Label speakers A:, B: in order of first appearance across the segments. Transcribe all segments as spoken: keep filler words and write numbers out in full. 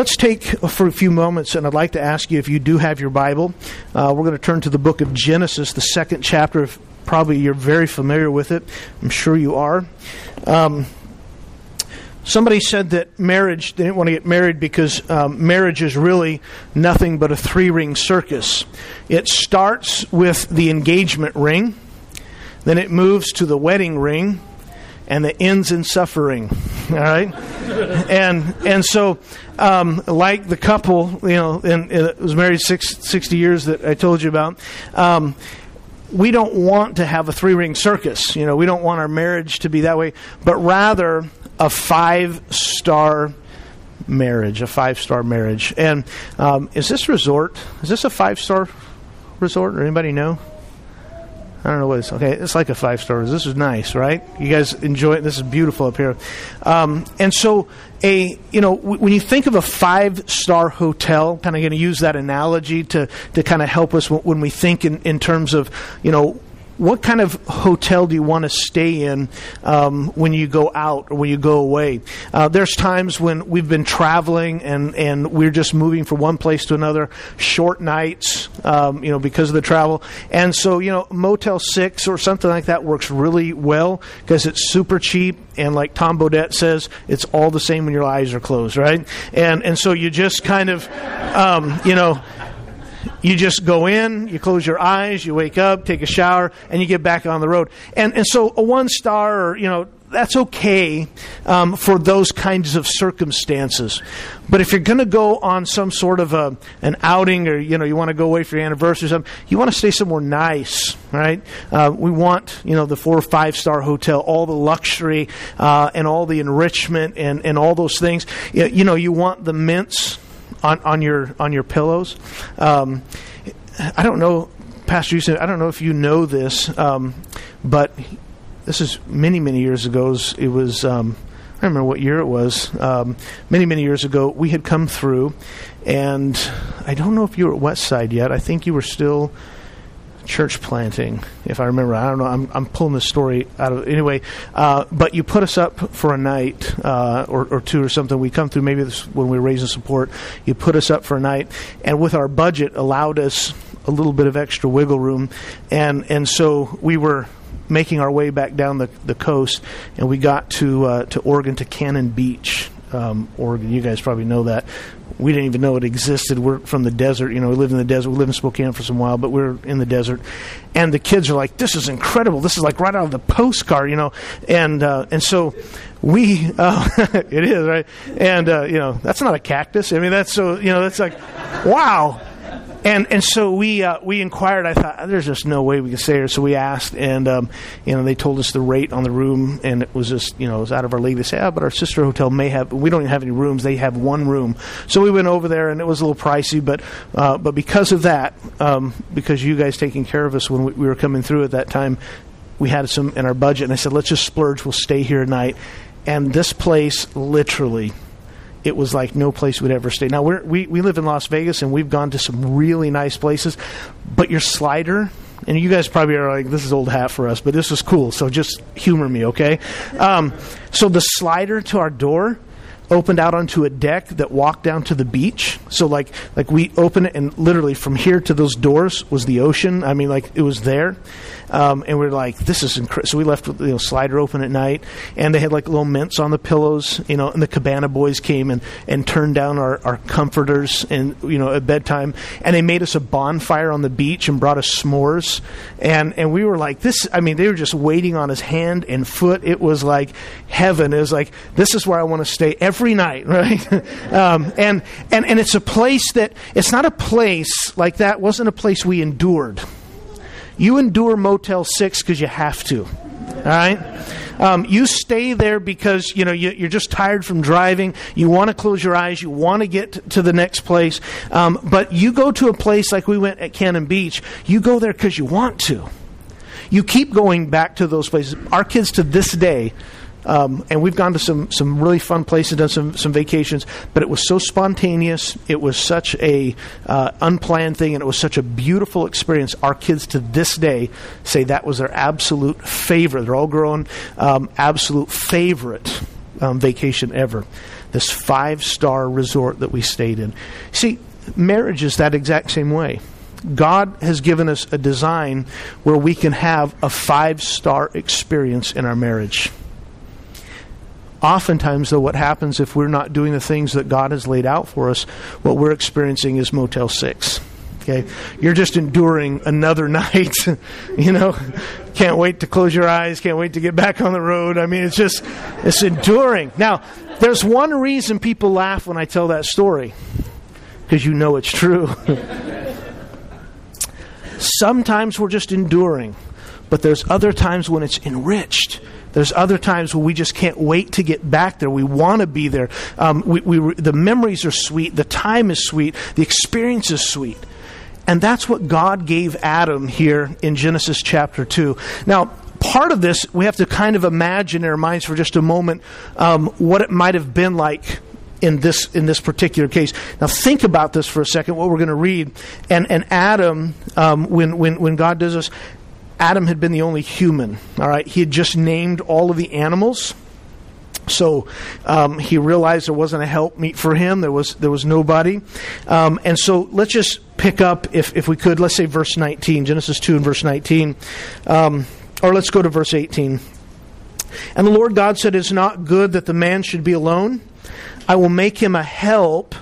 A: let's take for a few moments, and I'd like to ask you if you do have your Bible. Uh, we're going to turn to the book of Genesis, the second chapter. Probably you're very familiar with it. I'm sure you are. Um, somebody said that marriage, they didn't want to get married because um, marriage is really nothing but a three-ring circus. It starts with the engagement ring, then it moves to the wedding ring, and it ends in suffering. All right, and and so um, like the couple, you know, and, and it was married six, sixty years that I told you about. Um, we don't want to have a three-ring circus. You know, we don't want our marriage to be that way, but rather a five-star marriage, a five-star marriage. And um, is this resort? Is this a five-star resort? Or anybody know? I don't know what it's. Okay, it's like a five-star. This is nice, right? You guys enjoy it. This is beautiful up here. Um, and so, a you know, w- when you think of a five-star hotel, kind of going to use that analogy to to kind of help us w- when we think in, in terms of, you know, what kind of hotel do you want to stay in um, when you go out or when you go away? Uh, there's times when we've been traveling and, and we're just moving from one place to another, short nights, um, you know, because of the travel. And so, you know, Motel six or something like that works really well because it's super cheap. And like Tom Bodette says, it's all the same when your eyes are closed, right? And and so you just kind of, um, you know, you just go in, you close your eyes, you wake up, take a shower, and you get back on the road. And and so a one star, or, you know, that's okay um, for those kinds of circumstances. But if you're going to go on some sort of a an outing, or, you know, you want to go away for your anniversary or something, you want to stay somewhere nice, right? Uh, we want, you know, the four or five star hotel, all the luxury uh, and all the enrichment and, and all those things. You, you know, you want the mints on, on your on your pillows. Um, I don't know, Pastor Houston, I don't know if you know this, um, but this is many, many years ago. It was, um, I don't remember what year it was. Um, many, many years ago, we had come through, and I don't know if you were at Westside yet. I think you were still church planting, if I remember. I don't know. I'm, I'm pulling the story out of anyway. Uh, but you put us up for a night uh, or, or two or something. We come through maybe this, when we were raising support. You put us up for a night, and with our budget, allowed us a little bit of extra wiggle room, and and so we were making our way back down the, the coast, and we got to uh, to Oregon, to Cannon Beach, um, Oregon. You guys probably know that. We didn't even know it existed. We're from the desert. You know, we lived in the desert. We lived in Spokane for some while, but we're in the desert. And the kids are like, this is incredible. This is like right out of the postcard, you know. And uh, and so we, uh, it is, right? And, uh, you know, that's not a cactus. I mean, that's so, you know, that's like, wow. And and so we uh, we inquired. I thought, there's just no way we can stay here. So we asked, and um, you know, they told us the rate on the room, and it was just, you know, it was out of our league. They said, oh, but our sister hotel may have. We don't even have any rooms. They have one room. So we went over there, and it was a little pricey, but uh, but because of that, um, because you guys taking care of us when we, we were coming through at that time, we had some in our budget, and I said, let's just splurge. We'll stay here tonight. And this place, literally, it was like no place we'd ever stay. Now, we're, we we live in Las Vegas, and we've gone to some really nice places. But your slider, and you guys probably are like, this is old hat for us, but this is cool, so just humor me, okay? Um, so the slider to our door opened out onto a deck that walked down to the beach. So like like we opened it, and literally from here to those doors was the ocean. I mean, like, it was there. Um, and we we're like, this is incredible. So we left with, you know, slider open at night, and they had like little mints on the pillows, you know, and the Cabana boys came and, and turned down our, our comforters, and, you know, at bedtime, and they made us a bonfire on the beach and brought us s'mores. And, and we were like, this, I mean, they were just waiting on his hand and foot. It was like heaven. It was like, this is where I want to stay every night, right? um, and, and, and it's a place that, it's not a place like that, wasn't a place we endured. You endure Motel six because you have to, all right? Um, you stay there because, you know, you, you're just tired from driving. You want to close your eyes. You want to get to the next place. Um, but you go to a place like we went at Cannon Beach. You go there because you want to. You keep going back to those places. Our kids to this day, Um, and we've gone to some, some really fun places, done some, some vacations, but it was so spontaneous. It was such a uh, unplanned thing, and it was such a beautiful experience. Our kids to this day say that was their absolute favorite. They're all grown, um, absolute favorite um, vacation ever. this five-star resort that we stayed in. See, marriage is that exact same way. God has given us a design where we can have a five-star experience in our marriage. Oftentimes, though, what happens if we're not doing the things that God has laid out for us, what we're experiencing is Motel six. Okay, you're just enduring another night. You know, can't wait to close your eyes, can't wait to get back on the road. I mean, it's just, it's enduring. Now, there's one reason people laugh when I tell that story, because you know it's true. Sometimes we're just enduring, but there's other times when it's enriched. There's other times when we just can't wait to get back there. We want to be there. Um, we, we, the memories are sweet. The time is sweet. The experience is sweet. And that's what God gave Adam here in Genesis chapter two. Now, part of this, we have to kind of imagine in our minds for just a moment um, what it might have been like in this in this particular case. Now, think about this for a second, what we're going to read. And, and Adam, um, when, when, when God does this, Adam had been the only human. All right, he had just named all of the animals. So um, he realized there wasn't a helpmeet for him. There was there was nobody. Um, and so let's just pick up, if if we could, let's say verse nineteen, Genesis two and verse nineteen. Um, or let's go to verse eighteen. And the Lord God said, "It is not good that the man should be alone. I will make him a help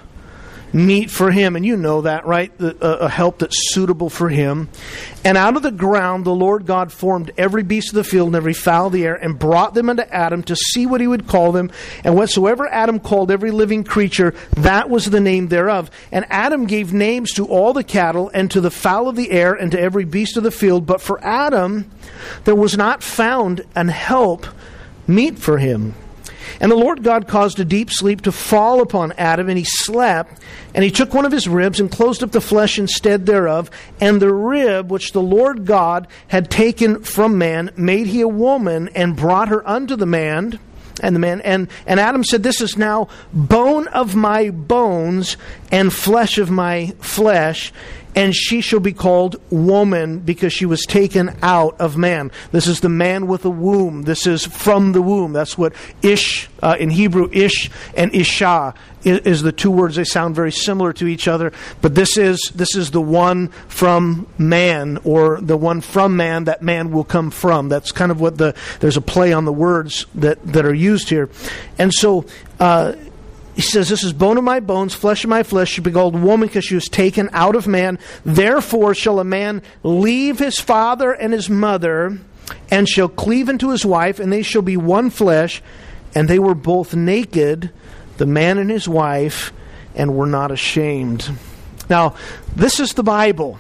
A: meet for him." And you know that, right? The, uh, a help that's suitable for him. "And out of the ground the Lord God formed every beast of the field and every fowl of the air, and brought them unto Adam to see what he would call them. And whatsoever Adam called every living creature, that was the name thereof. And Adam gave names to all the cattle, and to the fowl of the air, and to every beast of the field. But for Adam there was not found an help meet for him. And the Lord God caused a deep sleep to fall upon Adam, and he slept. And he took one of his ribs and closed up the flesh instead thereof. And the rib which the Lord God had taken from man made he a woman, and brought her unto the man. And the man and, and Adam said, "This is now bone of my bones and flesh of my flesh. And she shall be called woman, because she was taken out of man." This is the man with a womb. This is from the womb. That's what Ish, uh, in Hebrew, Ish and Isha is, is the two words. They sound very similar to each other. But this is this is the one from man, or the one from man that man will come from. That's kind of what the, there's a play on the words that, that are used here. And so, uh, he says, "This is bone of my bones, flesh of my flesh. She be called woman, because she was taken out of man. Therefore shall a man leave his father and his mother, and shall cleave unto his wife, and they shall be one flesh. And they were both naked, the man and his wife, and were not ashamed." Now, this is the Bible.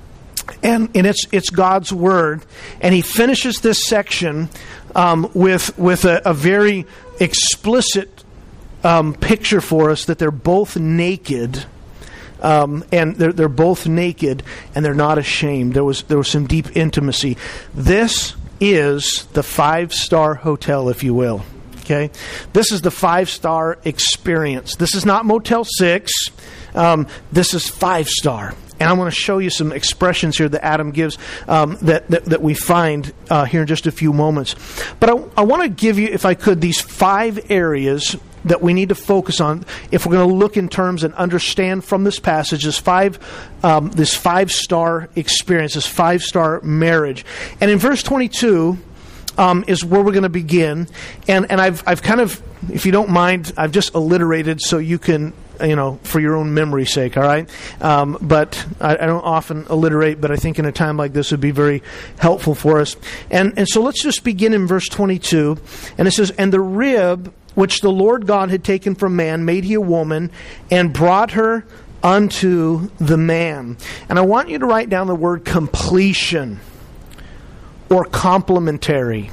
A: And, and it's it's God's Word. And he finishes this section um, with, with a, a very explicit Um, picture for us that they're both naked, um, and they're they're both naked, and they're not ashamed. There was there was some deep intimacy. This is the five-star hotel, if you will. Okay, this is the five-star experience. This is not Motel six. Um, this is five-star. And I want to show you some expressions here that Adam gives um, that, that that we find uh, here in just a few moments. But I, I want to give you, if I could, these five areas that we need to focus on if we're going to look in terms and understand from this passage this five um, this five-star experience, this five-star marriage. And in verse twenty-two um, is where we're going to begin. And and I've I've kind of, if you don't mind, I've just alliterated so you can, you know, for your own memory's sake, all right? Um, but I, I don't often alliterate, but I think in a time like this it would be very helpful for us. And and so let's just begin in verse twenty-two. And it says, "And the rib which the Lord God had taken from man made he a woman, and brought her unto the man." And I want you to write down the word completion, or complementary.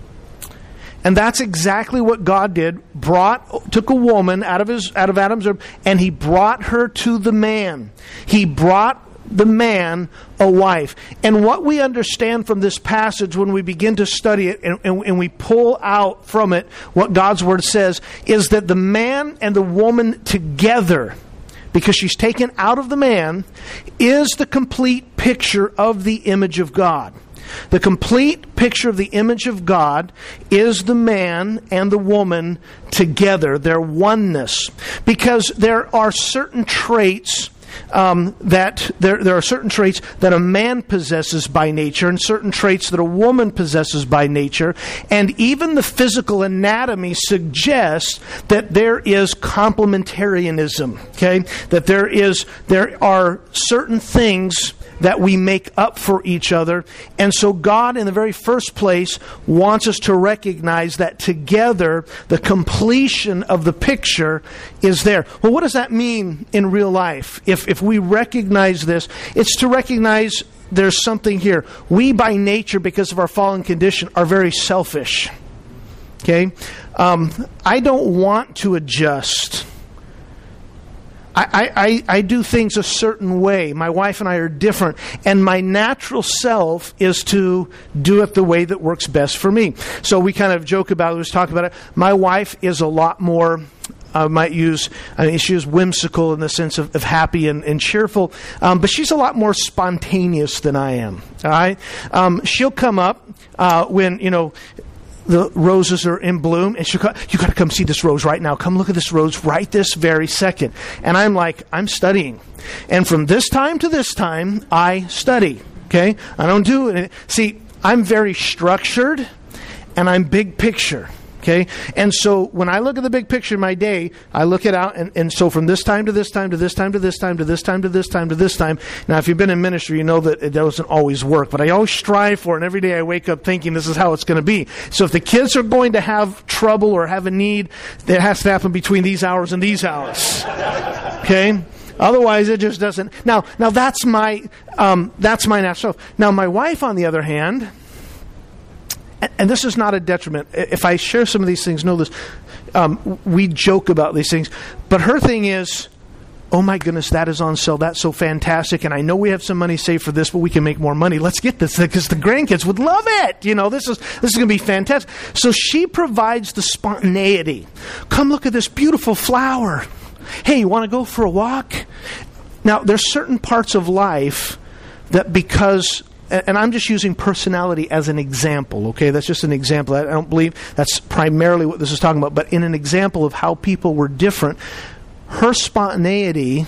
A: And that's exactly what God did. Brought, took a woman out of his, out of Adam's rib, and he brought her to the man. He brought the man a wife. And what we understand from this passage when we begin to study it, and, and, and we pull out from it what God's Word says, is that the man and the woman together, because she's taken out of the man, is the complete picture of the image of God. The complete picture of the image of God is the man and the woman together, their oneness. Because there are certain traits Um, that there, there are certain traits that a man possesses by nature and certain traits that a woman possesses by nature. And even the physical anatomy suggests that there is complementarianism, okay? That there is, there are certain things that we make up for each other. And so God, in the very first place, wants us to recognize that together, the completion of the picture is there. Well, what does that mean in real life? If, if we recognize this, it's to recognize there's something here. We, by nature, because of our fallen condition, are very selfish. Okay? Um, I don't want to adjust. I, I, I do things a certain way. My wife and I are different. And my natural self is to do it the way that works best for me. So we kind of joke about it, let's talk about it. My wife is a lot more, I might use, I mean, she is whimsical in the sense of, of happy and, and cheerful. Um, but she's a lot more spontaneous than I am. All right? Um, she'll come up uh, when, you know, the roses are in bloom, and she'll go, you got to come see this rose right now. Come look at this rose right this very second. And I'm like, I'm studying. And from this time to this time, I study. Okay? I don't do it. See, I'm very structured, and I'm big picture. Okay? And so when I look at the big picture of my day, I look it out, and, and so from this time to this time to this time to this time to this time to this time to this time. Now, if you've been in ministry, you know that it doesn't always work, but I always strive for it, and every day I wake up thinking this is how it's going to be. So if the kids are going to have trouble or have a need, it has to happen between these hours and these hours. Okay? Otherwise, it just doesn't. Now, now that's my um, that's my natural self. Now, my wife, on the other hand, and this is not a detriment. If I share some of these things, know this. Um, we joke about these things. But her thing is, oh my goodness, that is on sale. That's so fantastic. And I know we have some money saved for this, but we can make more money. Let's get this because the grandkids would love it. You know, this is this is going to be fantastic. So she provides the spontaneity. Come look at this beautiful flower. Hey, you want to go for a walk? Now, there's certain parts of life that because... And I'm just using personality as an example, okay? That's just an example. I don't believe that's primarily what this is talking about. But in an example of how people were different, her spontaneity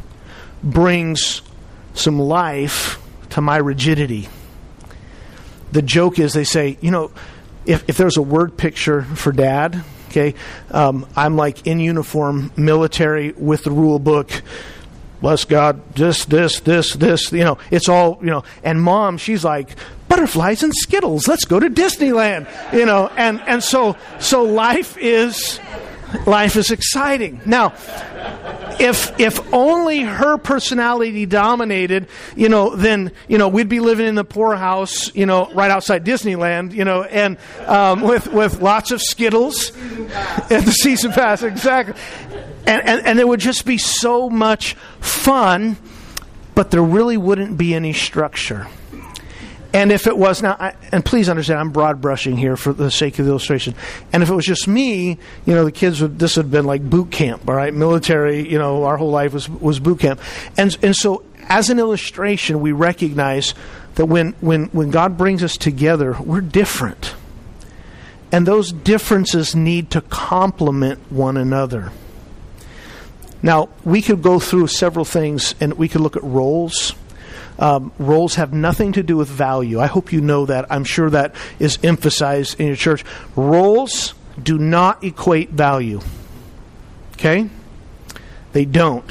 A: brings some life to my rigidity. The joke is they say, you know, if, if there's a word picture for Dad, okay, um, I'm like in uniform, military, with the rule book, bless God, this, this, this, this, you know, it's all, you know. And Mom, she's like, butterflies and Skittles, let's go to Disneyland, you know. And, and so, so life is, life is exciting. Now, if, if only her personality dominated, you know, then, you know, we'd be living in the poorhouse, you know, right outside Disneyland, you know, and, um, with, with lots of Skittles and the season pass, exactly. And, and and there would just be so much fun, but there really wouldn't be any structure. And if it was now, I, and please understand, I'm broad brushing here for the sake of the illustration. And if it was just me, you know, the kids would, this would have been like boot camp, all right, military. You know, our whole life was was boot camp. And and so, as an illustration, we recognize that when when when God brings us together, we're different, and those differences need to complement one another. Now, we could go through several things, and we could look at roles. Um, roles have nothing to do with value. I hope you know that. I'm sure that is emphasized in your church. Roles do not equate value. Okay? They don't.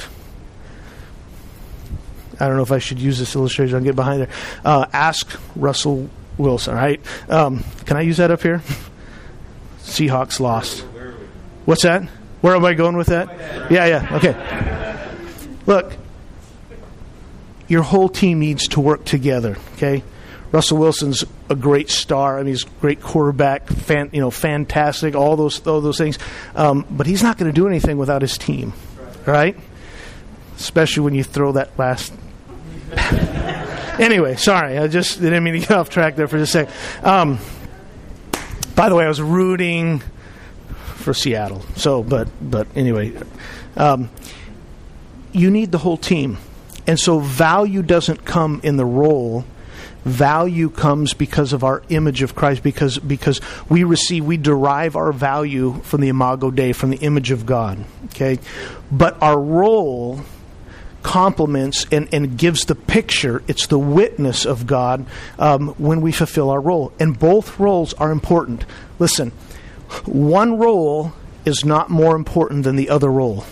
A: I don't know if I should use this illustration. I'll get behind there. Uh, ask Russell Wilson, right? Um, can I use that up here? Seahawks lost. What's that? Where am I going with that? Yeah, yeah, okay. Look, your whole team needs to work together, okay? Russell Wilson's a great star. I mean, he's a great quarterback, fan, you know, fantastic, all those all those things. Um, but he's not going to do anything without his team, right? Especially when you throw that last... Anyway, sorry, I just didn't mean to get off track there for just a second. Um, by the way, I was rooting... for Seattle. So, but but anyway, um, you need the whole team. And so value doesn't come in the role. Value comes because of our image of Christ, because because we receive, we derive our value from the Imago Dei, from the image of God. Okay, but our role complements and, and gives the picture. It's the witness of God um, when we fulfill our role, and both roles are important. Listen, one role is not more important than the other role.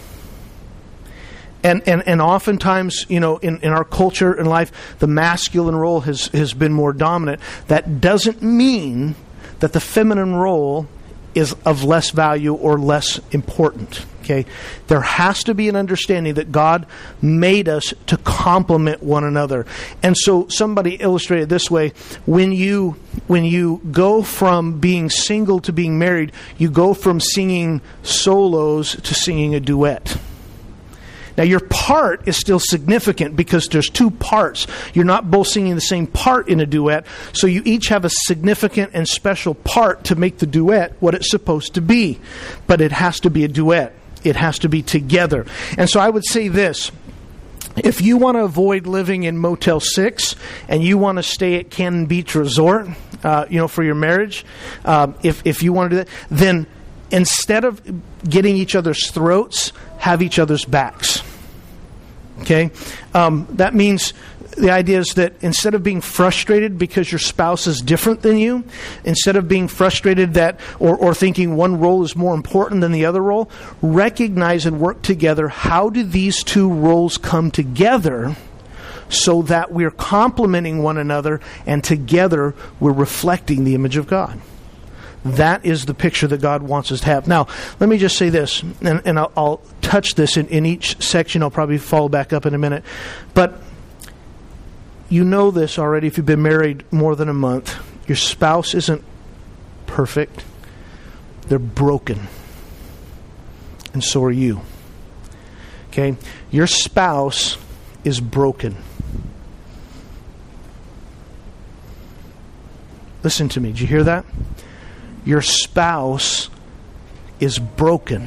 A: And, and and oftentimes, you know, in, in our culture and life, the masculine role has, has been more dominant. That doesn't mean that the feminine role is of less value or less important. Okay? There has to be an understanding that God made us to complement one another. And so somebody illustrated this way: when you when you go from being single to being married, you go from singing solos to singing a duet. Now, your part is still significant because there's two parts. You're not both singing the same part in a duet, so you each have a significant and special part to make the duet what it's supposed to be. But it has to be a duet. It has to be together. And so I would say this: if you want to avoid living in Motel six and you want to stay at Cannon Beach Resort, uh, you know, for your marriage, um, if if you want to do that, then instead of getting each other's throats, have each other's backs. Okay? Um, that means the idea is that instead of being frustrated because your spouse is different than you, instead of being frustrated that or, or thinking one role is more important than the other role, recognize and work together. How do these two roles come together so that we're complementing one another and together we're reflecting the image of God? That is the picture that God wants us to have. Now, let me just say this, and, and I'll, I'll touch this in, in each section. I'll probably follow back up in a minute. But you know this already if you've been married more than a month. Your spouse isn't perfect. They're broken. And so are you. Okay? Your spouse is broken. Listen to me. Did you hear that? Your spouse is broken.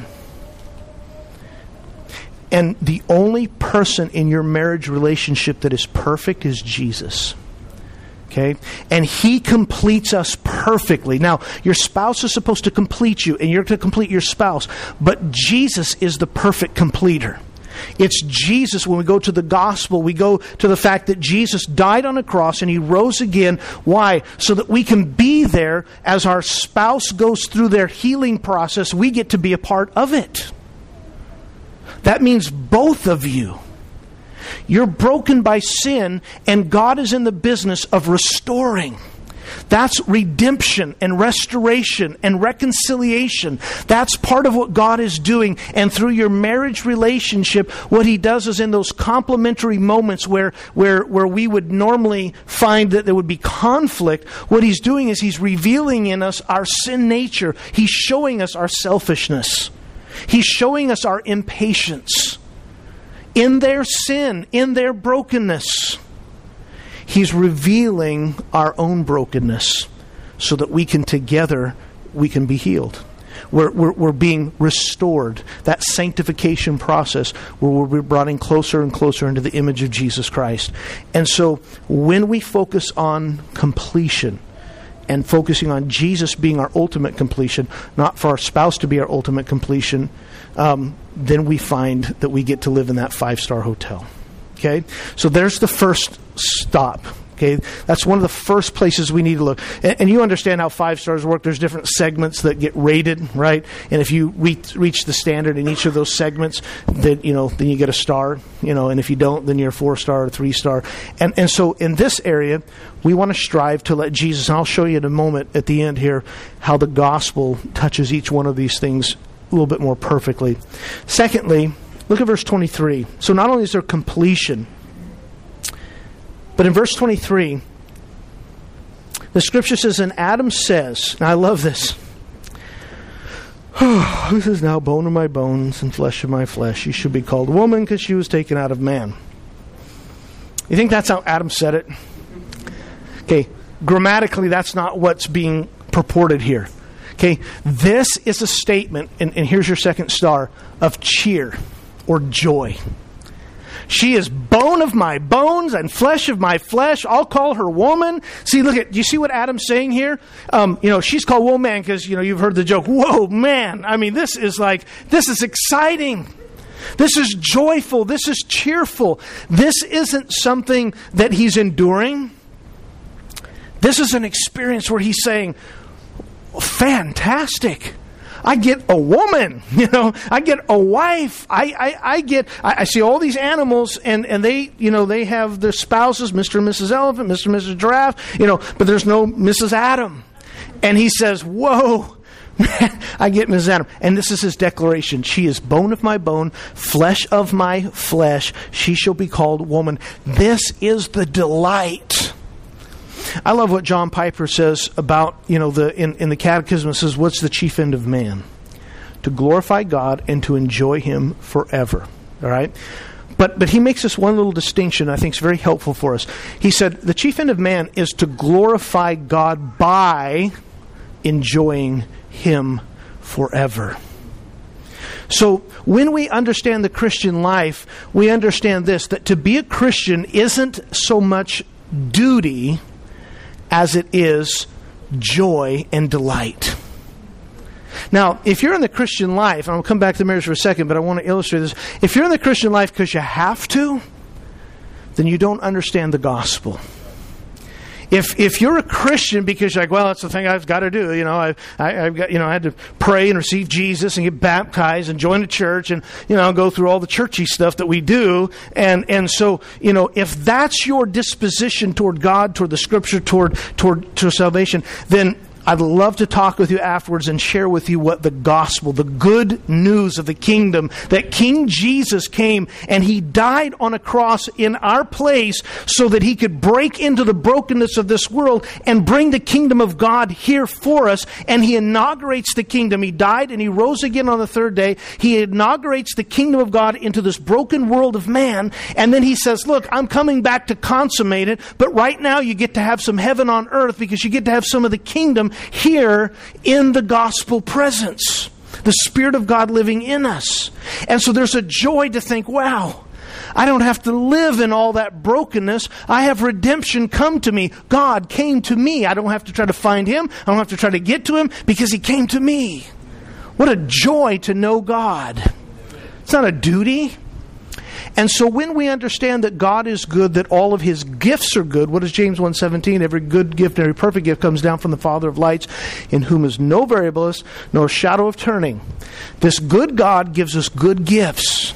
A: And the only person in your marriage relationship that is perfect is Jesus. Okay? And He completes us perfectly. Now, your spouse is supposed to complete you, and you're to complete your spouse. But Jesus is the perfect completer. It's Jesus. When we go to the gospel, we go to the fact that Jesus died on a cross and He rose again. Why? So that we can be there as our spouse goes through their healing process. We get to be a part of it. That means both of you. You're broken by sin, and God is in the business of restoring. That's redemption and restoration and reconciliation. That's part of what God is doing. And through your marriage relationship, what He does is in those complementary moments where, where, where we would normally find that there would be conflict, what He's doing is He's revealing in us our sin nature. He's showing us our selfishness. He's showing us our impatience. In their sin, in their brokenness, He's revealing our own brokenness so that we can together, we can be healed. We're, we're, we're being restored. That sanctification process where we're brought in closer and closer into the image of Jesus Christ. And so when we focus on completion and focusing on Jesus being our ultimate completion, not for our spouse to be our ultimate completion, um, then we find that we get to live in that five-star hotel. Okay? So there's the first stop. Okay? That's one of the first places we need to look. And, and you understand how five stars work. There's different segments that get rated, right? And if you reach, reach the standard in each of those segments, then, you know, then you get a star, you know, and if you don't, then you're a four star or three star. And, and so in this area, we want to strive to let Jesus, and I'll show you in a moment at the end here, how the gospel touches each one of these things a little bit more perfectly. Secondly, look at verse twenty-three. So not only is there completion, but in verse twenty-three, the scripture says, and Adam says, and I love this, oh, this is now bone of my bones and flesh of my flesh. She should be called woman because she was taken out of man. You think that's how Adam said it? Okay, grammatically, that's not what's being purported here. Okay, this is a statement, and, and here's your second star, of cheer or joy. She is bone of my bones and flesh of my flesh. I'll call her woman. See, look at, do you see what Adam's saying here? Um, you know, she's called woman because, you know, you've heard the joke, whoa, man. I mean, this is like, this is exciting. This is joyful. This is cheerful. This isn't something that he's enduring. This is an experience where he's saying, fantastic. I get a woman, you know, I get a wife. I, I, I get, I, I see all these animals and, and they, you know, they have their spouses, Mister and Missus Elephant, Mister and Missus Giraffe, you know, but there's no Missus Adam. And he says, whoa, man, I get Missus Adam. And this is his declaration. She is bone of my bone, flesh of my flesh. She shall be called woman. This is the delight. I love what John Piper says about, you know, the in, in the Catechism. It says, what's the chief end of man? To glorify God and to enjoy Him forever. All right? But but he makes this one little distinction I think is very helpful for us. He said, the chief end of man is to glorify God by enjoying Him forever. So when we understand the Christian life, we understand this, that to be a Christian isn't so much duty as it is joy and delight. Now, if you're in the Christian life, and I'll come back to marriage for a second, but I want to illustrate this. If you're in the Christian life because you have to, then you don't understand the gospel. If if you're a Christian because you're like, well, that's the thing I've got to do, you know, I, I, I've got, you know, I had to pray and receive Jesus and get baptized and join a church and, you know, go through all the churchy stuff that we do, and and so, you know, if that's your disposition toward God, toward the Scripture, toward toward toward salvation, then I'd love to talk with you afterwards and share with you what the gospel, the good news of the kingdom, that King Jesus came and He died on a cross in our place so that He could break into the brokenness of this world and bring the kingdom of God here for us. And He inaugurates the kingdom. He died and He rose again on the third day. He inaugurates the kingdom of God into this broken world of man. And then He says, look, I'm coming back to consummate it, but right now you get to have some heaven on earth because you get to have some of the kingdom here in the gospel presence, the Spirit of God living in us. And so there's a joy to think, wow, I don't have to live in all that brokenness. I have redemption come to me. God came to me. I don't have to try to find Him. I don't have to try to get to Him because He came to me. What a joy to know God. It's not a duty. And so when we understand that God is good, that all of His gifts are good, what is James one seventeen? Every good gift and every perfect gift comes down from the Father of lights, in whom is no variableness, nor shadow of turning. This good God gives us good gifts.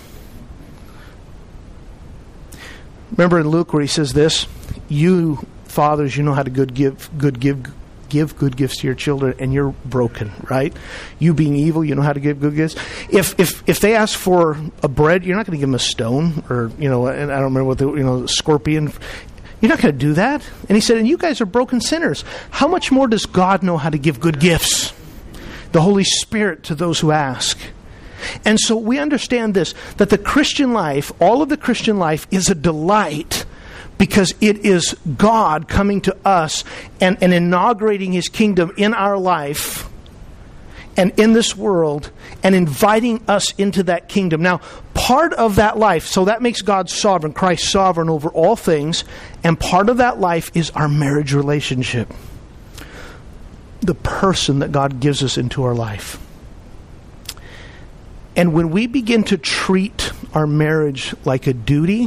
A: Remember in Luke where He says this, you fathers, you know how to good give, good give, give good gifts to your children, and you're broken, right? You being evil, you know how to give good gifts. If if if they ask for a bread, you're not going to give them a stone, or, you know, and I don't remember what the, you know, scorpion. You're not going to do that. And He said, and you guys are broken sinners. How much more does God know how to give good gifts? The Holy Spirit to those who ask. And so we understand this, that the Christian life, all of the Christian life is a delight, because it is God coming to us and, and inaugurating His kingdom in our life and in this world and inviting us into that kingdom. Now, part of that life, so that makes God sovereign, Christ sovereign over all things, and part of that life is our marriage relationship. The person that God gives us into our life. And when we begin to treat our marriage like a duty,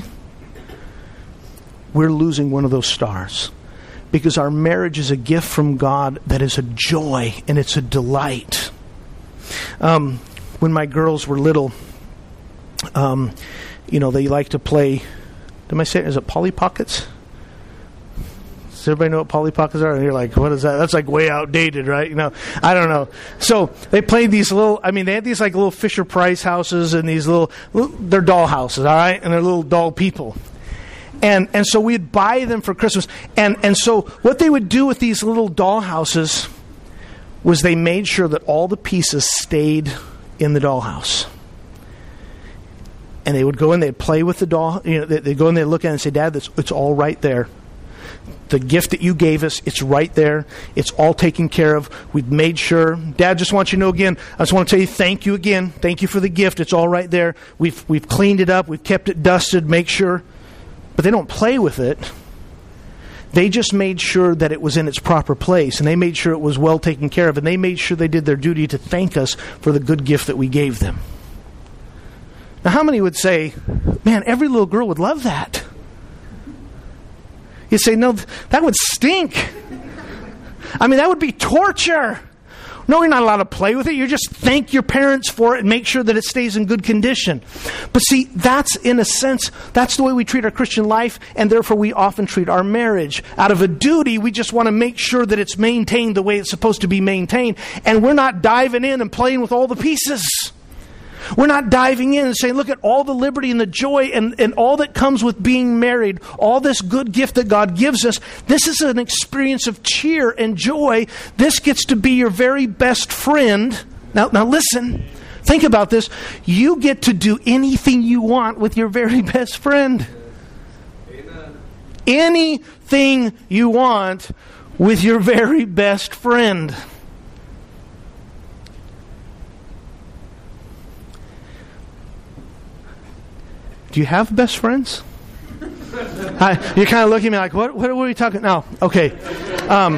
A: we're losing one of those stars, because our marriage is a gift from God that is a joy and it's a delight. Um, when my girls were little, um, you know, they like to play, am I saying, is it Polly Pockets? Does everybody know what Polly Pockets are? And you're like, what is that? That's like way outdated, right? You know, I don't know. So they played these little, I mean, they had these like little Fisher Price houses and these little, little they're doll houses, all right? And they're little doll people. And and so we'd buy them for Christmas. And, and so what they would do with these little doll houses was they made sure that all the pieces stayed in the dollhouse. And they would go in, they'd play with the doll. You know, they'd go in, they'd look at it and say, Dad, it's, it's all right there. the gift that you gave us, it's right there. It's all taken care of. We've made sure. Dad, just want you to know again, I just want to tell you thank you again. Thank you for the gift. It's all right there. We've we've cleaned it up. We've kept it dusted, make sure. But they don't play with it. They just made sure that it was in its proper place, and they made sure it was well taken care of, and they made sure they did their duty to thank us for the good gift that we gave them. Now, how many would say, man, every little girl would love that? You say, no, that would stink. I mean, that would be torture. No, you're not allowed to play with it. You just thank your parents for it and make sure that it stays in good condition. But see, that's in a sense, that's the way we treat our Christian life, and therefore we often treat our marriage. Out of a duty, we just want to make sure that it's maintained the way it's supposed to be maintained, and we're not diving in and playing with all the pieces. We're not diving in and saying, look at all the liberty and the joy and, and all that comes with being married, all this good gift that God gives us. This is an experience of cheer and joy. This gets to be your very best friend. Now, now listen, think about this. You get to do anything you want with your very best friend. Amen. Anything you want with your very best friend. Do you have best friends? I, you're kind of looking at me like, what, what are we talking now? Okay. Um,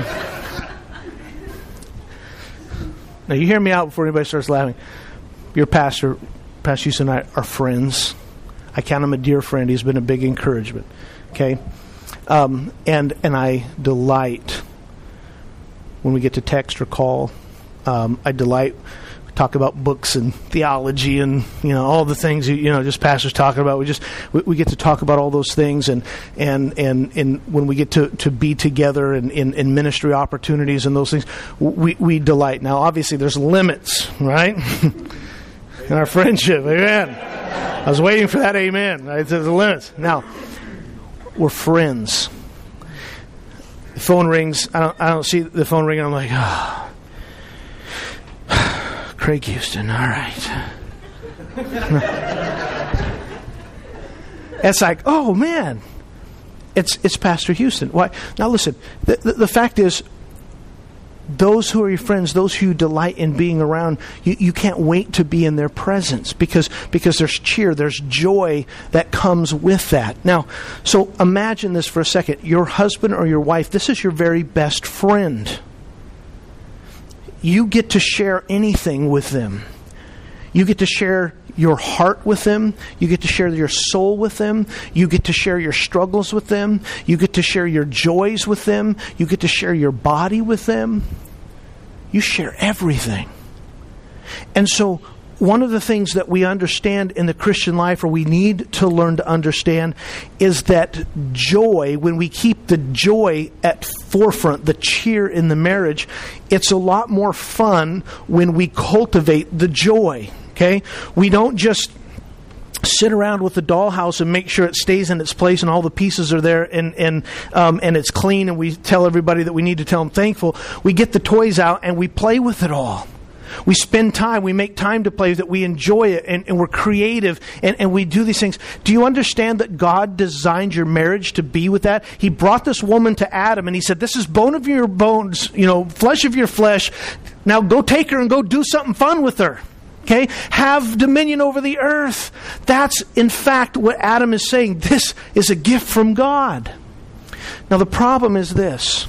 A: now, you hear me out before anybody starts laughing. Your pastor, Pastor Houston and I are friends. I count him a dear friend. He's been a big encouragement. Okay? Um, and, and I delight when we get to text or call. Um, I delight... talk about books and theology and, you know, all the things, you know, just pastors talking about. We just, we, we get to talk about all those things, and, and, and, and when we get to, to be together in, in, in ministry opportunities and those things, we, we delight. Now, obviously, there's limits, right? In our friendship. Amen. I was waiting for that amen. Right? There's limits. Now, we're friends. The phone rings. I don't, I don't see the phone ringing. I'm like, oh. Craig Houston, all right. It's like, oh man, it's it's Pastor Houston. Why? Now listen, the, the, the fact is, those who are your friends, those who you delight in being around, you, you can't wait to be in their presence because because there's cheer, there's joy that comes with that. Now, so imagine this for a second. Your husband or your wife, this is your very best friend. You get to share anything with them. You get to share your heart with them. You get to share your soul with them. You get to share your struggles with them. You get to share your joys with them. You get to share your body with them. You share everything. And so one of the things that we understand in the Christian life, or we need to learn to understand, is that joy, when we keep the joy at forefront, the cheer in the marriage, it's a lot more fun when we cultivate the joy. Okay? We don't just sit around with the dollhouse and make sure it stays in its place and all the pieces are there and and um, and it's clean, and we tell everybody that we need to tell them thankful. We get the toys out and we play with it all. We spend time, we make time to play with it, we enjoy it, and, and we're creative, and, and we do these things. Do you understand that God designed your marriage to be with that? He brought this woman to Adam, and he said, this is bone of your bones, you know, flesh of your flesh. Now go take her and go do something fun with her. Okay? Have dominion over the earth. That's, in fact, what Adam is saying. This is a gift from God. Now the problem is this.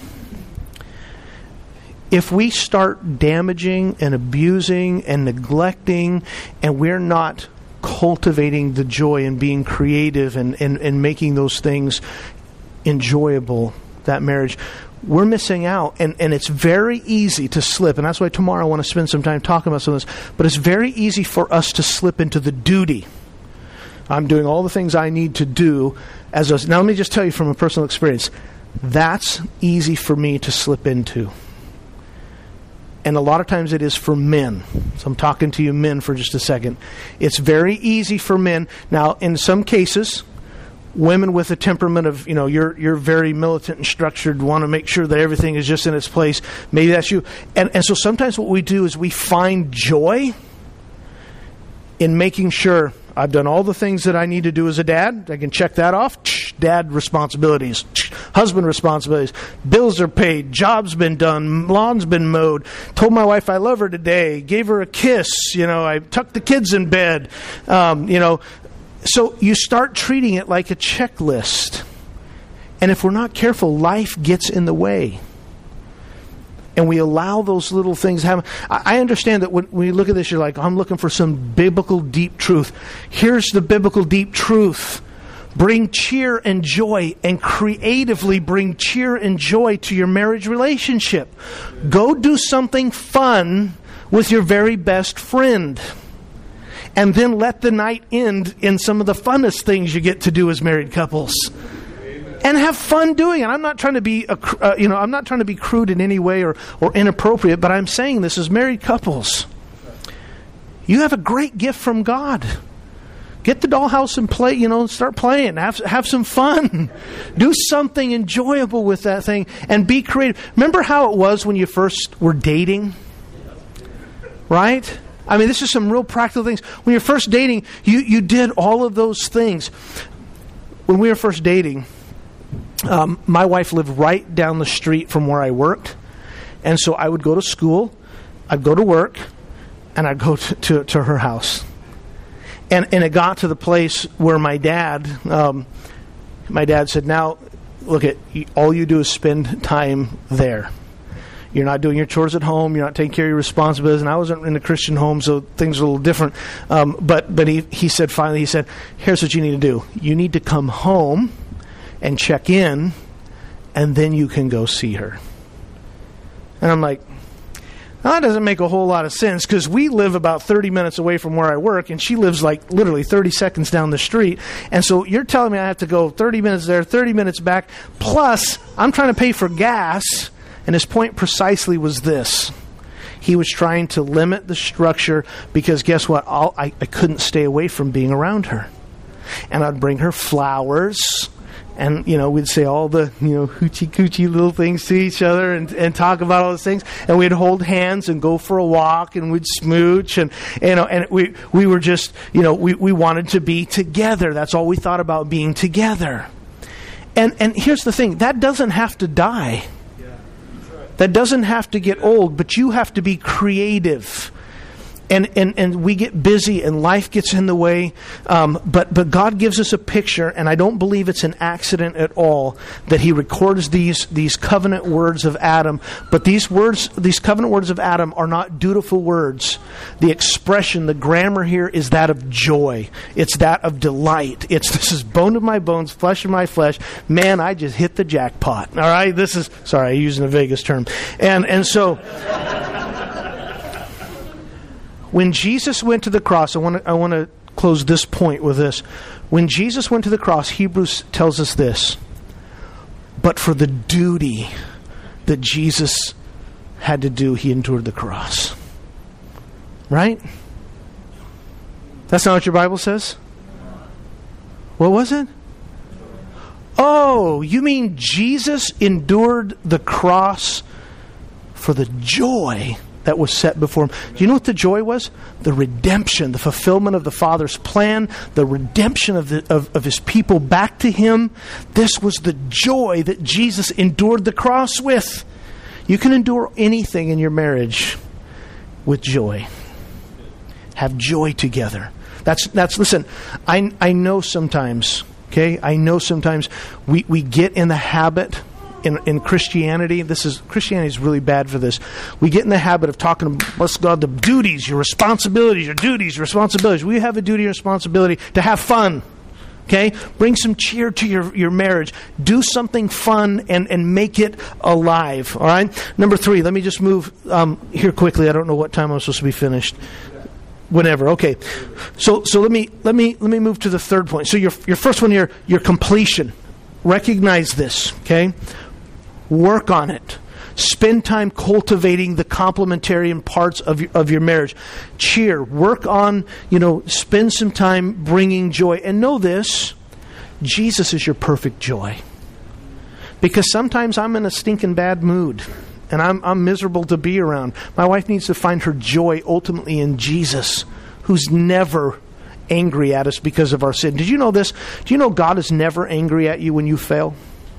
A: If we start damaging and abusing and neglecting, and we're not cultivating the joy and being creative and, and, and making those things enjoyable, that marriage, we're missing out. And, and it's very easy to slip. And that's why tomorrow I want to spend some time talking about some of this. But it's very easy for us to slip into the duty. I'm doing all the things I need to do. as a, Now let me just tell you from a personal experience. That's easy for me to slip into. And a lot of times it is for men. So I'm talking to you men for just a second. It's very easy for men. Now, in some cases, women with a temperament of, you know, you're you're very militant and structured, want to make sure that everything is just in its place. Maybe that's you. And, and so sometimes what we do is we find joy in making sure I've done all the things that I need to do as a dad. I can check that off. Dad responsibilities. Husband responsibilities. Bills are paid. Job's been done. Lawn's been mowed. Told my wife I love her today. Gave her a kiss. You know, I tucked the kids in bed. Um, you know, so you start treating it like a checklist. And if we're not careful, life gets in the way. And we allow those little things to happen. I understand that when, when you look at this, you're like, I'm looking for some biblical deep truth. Here's the biblical deep truth. Bring cheer and joy, and creatively bring cheer and joy to your marriage relationship. Go do something fun with your very best friend. And then let the night end in some of the funnest things you get to do as married couples. And have fun doing it. I'm not trying to be, a, uh, you know, I'm not trying to be crude in any way or, or inappropriate, but I'm saying this as married couples. You have a great gift from God. Get the dollhouse and play, you know, start playing. Have have some fun. Do something enjoyable with that thing and be creative. Remember how it was when you first were dating? Right? I mean, this is some real practical things. When you're first dating, you, you did all of those things. When we were first dating, Um, my wife lived right down the street from where I worked. And so I would go to school, I'd go to work, and I'd go to, to, to her house. And and it got to the place where my dad, um, my dad said, now, look, at all you do is spend time there. You're not doing your chores at home. You're not taking care of your responsibilities. And I wasn't in a Christian home, so things are a little different. Um, but but he, he said, finally, he said, here's what you need to do. You need to come home and check in, and then you can go see her. And I'm like, well, that doesn't make a whole lot of sense, because we live about thirty minutes away from where I work, and she lives like literally thirty seconds down the street. And so you're telling me I have to go thirty minutes there, thirty minutes back, plus I'm trying to pay for gas. And his point precisely was this. He was trying to limit the structure, because guess what? I'll, I, I couldn't stay away from being around her. And I'd bring her flowers. And, you know, we'd say all the, you know, hoochie-coochie little things to each other and, and talk about all those things. And we'd hold hands and go for a walk, and we'd smooch. And, you know, and we, we were just, you know, we, we wanted to be together. That's all we thought about, being together. And, and here's the thing. That doesn't have to die. That doesn't have to get old, but you have to be creative. And, and and we get busy and life gets in the way. Um, but, but God gives us a picture, and I don't believe it's an accident at all that He records these, these covenant words of Adam. But these words, these covenant words of Adam are not dutiful words. The expression, the grammar here is that of joy. It's that of delight. It's, this is bone of my bones, flesh of my flesh. Man, I just hit the jackpot. All right? This is, sorry, I'm using a Vegas term. And, and so... When Jesus went to the cross, I want to I want to close this point with this. When Jesus went to the cross, Hebrews tells us this. But for the duty that Jesus had to do, He endured the cross. Right? That's not what your Bible says? What was it? Oh, you mean Jesus endured the cross for the joy that was set before Him. Do you know what the joy was? The redemption, the fulfillment of the Father's plan, the redemption of, the, of, of His people back to Him. This was the joy that Jesus endured the cross with. You can endure anything in your marriage with joy. Have joy together. That's, that's listen, I, I know sometimes, okay, I know sometimes we, we get in the habit In, in Christianity, this is Christianity is really bad for this. We get in the habit of talking about, bless God, the duties, your responsibilities, your duties, your responsibilities. We have a duty and responsibility to have fun. Okay? Bring some cheer to your, your marriage. Do something fun and, and make it alive. All right? Number three, let me just move um, here quickly. I don't know what time I'm supposed to be finished. Whenever. Okay. So so let me let me let me move to the third point. So your your first one here, your completion. Recognize this, okay? Work on it. Spend time cultivating the complementarian parts of your, of your marriage. Cheer. Work on, you know, spend some time bringing joy. And know this, Jesus is your perfect joy. Because sometimes I'm in a stinking bad mood. And I'm, I'm miserable to be around. My wife needs to find her joy ultimately in Jesus, who's never angry at us because of our sin. Did you know this? Do you know God is never angry at you when you fail?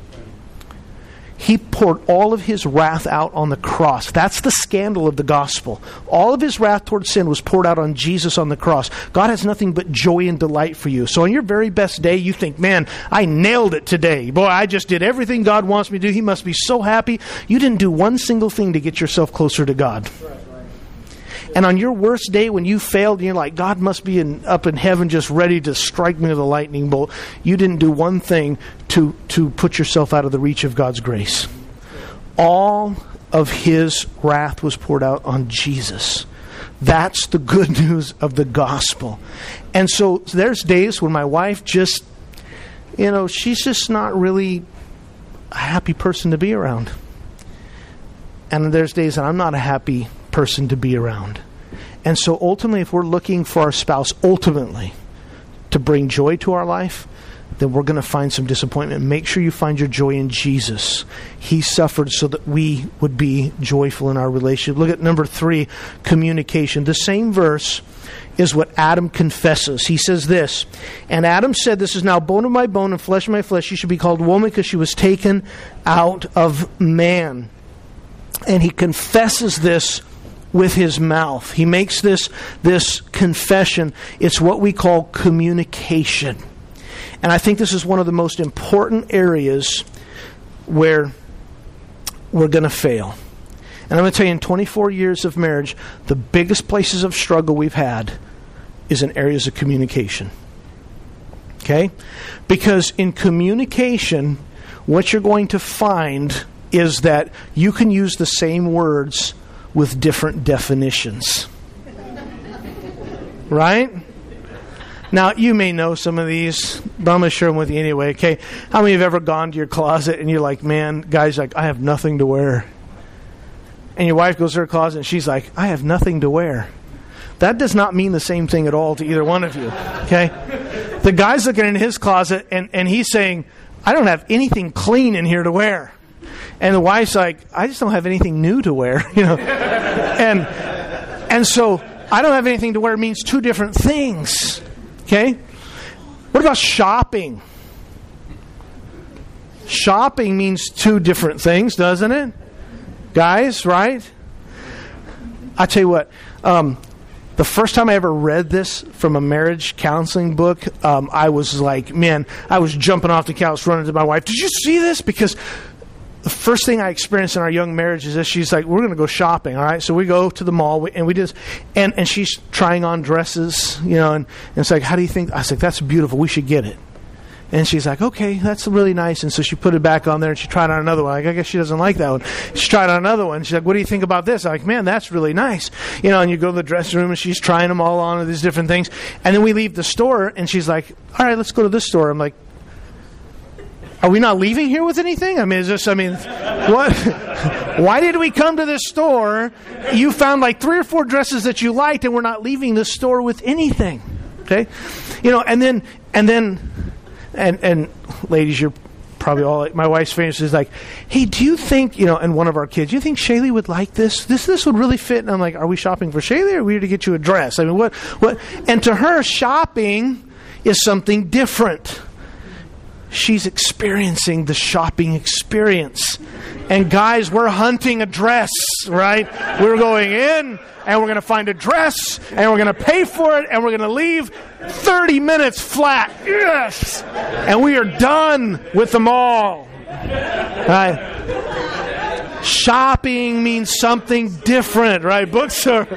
A: He poured all of his wrath out on the cross. That's the scandal of the gospel. All of his wrath towards sin was poured out on Jesus on the cross. God has nothing but joy and delight for you. So on your very best day, you think, man, I nailed it today. Boy, I just did everything God wants me to do. He must be so happy. You didn't do one single thing to get yourself closer to God. And on your worst day when you failed, and you're like, God must be in, up in heaven just ready to strike me with a lightning bolt. You didn't do one thing to, to put yourself out of the reach of God's grace. All of his wrath was poured out on Jesus. That's the good news of the gospel. And so there's days when my wife just, you know, she's just not really a happy person to be around. And there's days that I'm not a happy person to be around. And so ultimately, if we're looking for our spouse ultimately to bring joy to our life, then we're going to find some disappointment. Make sure you find your joy in Jesus. He suffered so that we would be joyful in our relationship. Look at number three, communication. The same verse is what Adam confesses. He says this, and Adam said, this is now bone of my bone and flesh of my flesh. She should be called woman because she was taken out of man. And he confesses this with his mouth. He makes this, this confession. It's what we call communication. And I think this is one of the most important areas where we're going to fail. And I'm going to tell you, in twenty-four years of marriage, the biggest places of struggle we've had is in areas of communication. Okay? Because in communication, what you're going to find is that you can use the same words with different definitions. Right? Now, you may know some of these, but I'm going to share them with you anyway, okay? How many have ever gone to your closet and you're like, man, guys, like, I have nothing to wear. And your wife goes to her closet and she's like, I have nothing to wear. That does not mean the same thing at all to either one of you, okay? The guy's looking in his closet and, and he's saying, I don't have anything clean in here to wear. And the wife's like, I just don't have anything new to wear, you know. And and so I don't have anything to wear means two different things. Okay? What about shopping? Shopping means two different things, doesn't it? Guys, right? I tell you what, um, the first time I ever read this from a marriage counseling book, um, I was like, man, I was jumping off the couch running to my wife. Did you see this? Because the first thing I experienced in our young marriage is this. She's like, we're going to go shopping, all right? So we go to the mall, and we just, and, and she's trying on dresses, you know, and, and it's like, how do you think? I was like, that's beautiful. We should get it. And she's like, okay, that's really nice. And so she put it back on there, and she tried on another one. Like, I guess she doesn't like that one. She tried on another one. She's like, what do you think about this? I'm like, man, that's really nice. You know, and you go to the dressing room, and she's trying them all on, these different things. And then we leave the store, and she's like, all right, let's go to this store. I'm like, are we not leaving here with anything? I mean, is this, I mean, what? Why did we come to this store? You found like three or four dresses that you liked, and we're not leaving this store with anything. Okay? You know, and then, and then, and, and ladies, you're probably all like, my wife's famous is like, hey, do you think, you know, and one of our kids, do you think Shaylee would like this? This, this would really fit. And I'm like, are we shopping for Shaylee, or are we here to get you a dress? I mean, what, what? And to her, shopping is something different. She's experiencing the shopping experience. And guys, we're hunting a dress, right? We're going in, and we're going to find a dress, and we're going to pay for it, and we're going to leave thirty minutes flat. Yes! And we are done with them all. Right? Shopping means something different, right? Books are...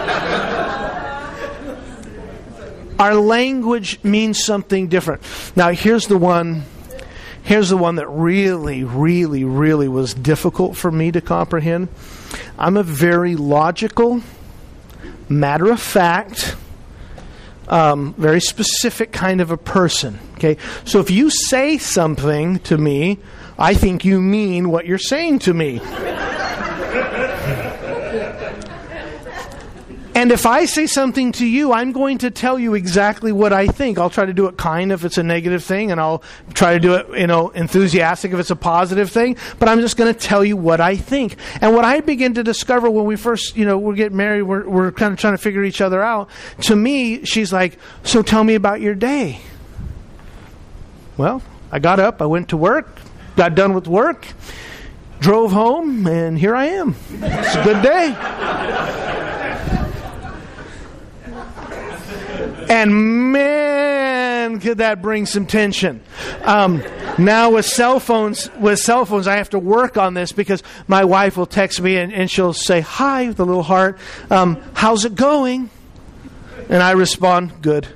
A: Our language means something different. Now, here's the one, here's the one that really, really, really was difficult for me to comprehend. I'm a very logical, matter of fact, um, very specific kind of a person. Okay, so if you say something to me, I think you mean what you're saying to me. And if I say something to you, I'm going to tell you exactly what I think. I'll try to do it kind if it's a negative thing, and I'll try to do it, you know, enthusiastic if it's a positive thing. But I'm just going to tell you what I think. And what I begin to discover when we first, you know, we're getting married, we're, we're kind of trying to figure each other out. To me, she's like, so tell me about your day. Well, I got up, I went to work, got done with work, drove home, and here I am. It's a good day. And man, could that bring some tension. Um, now with cell phones, with cell phones, I have to work on this because my wife will text me and, and she'll say, hi, with a little heart. Um, how's it going? And I respond, good.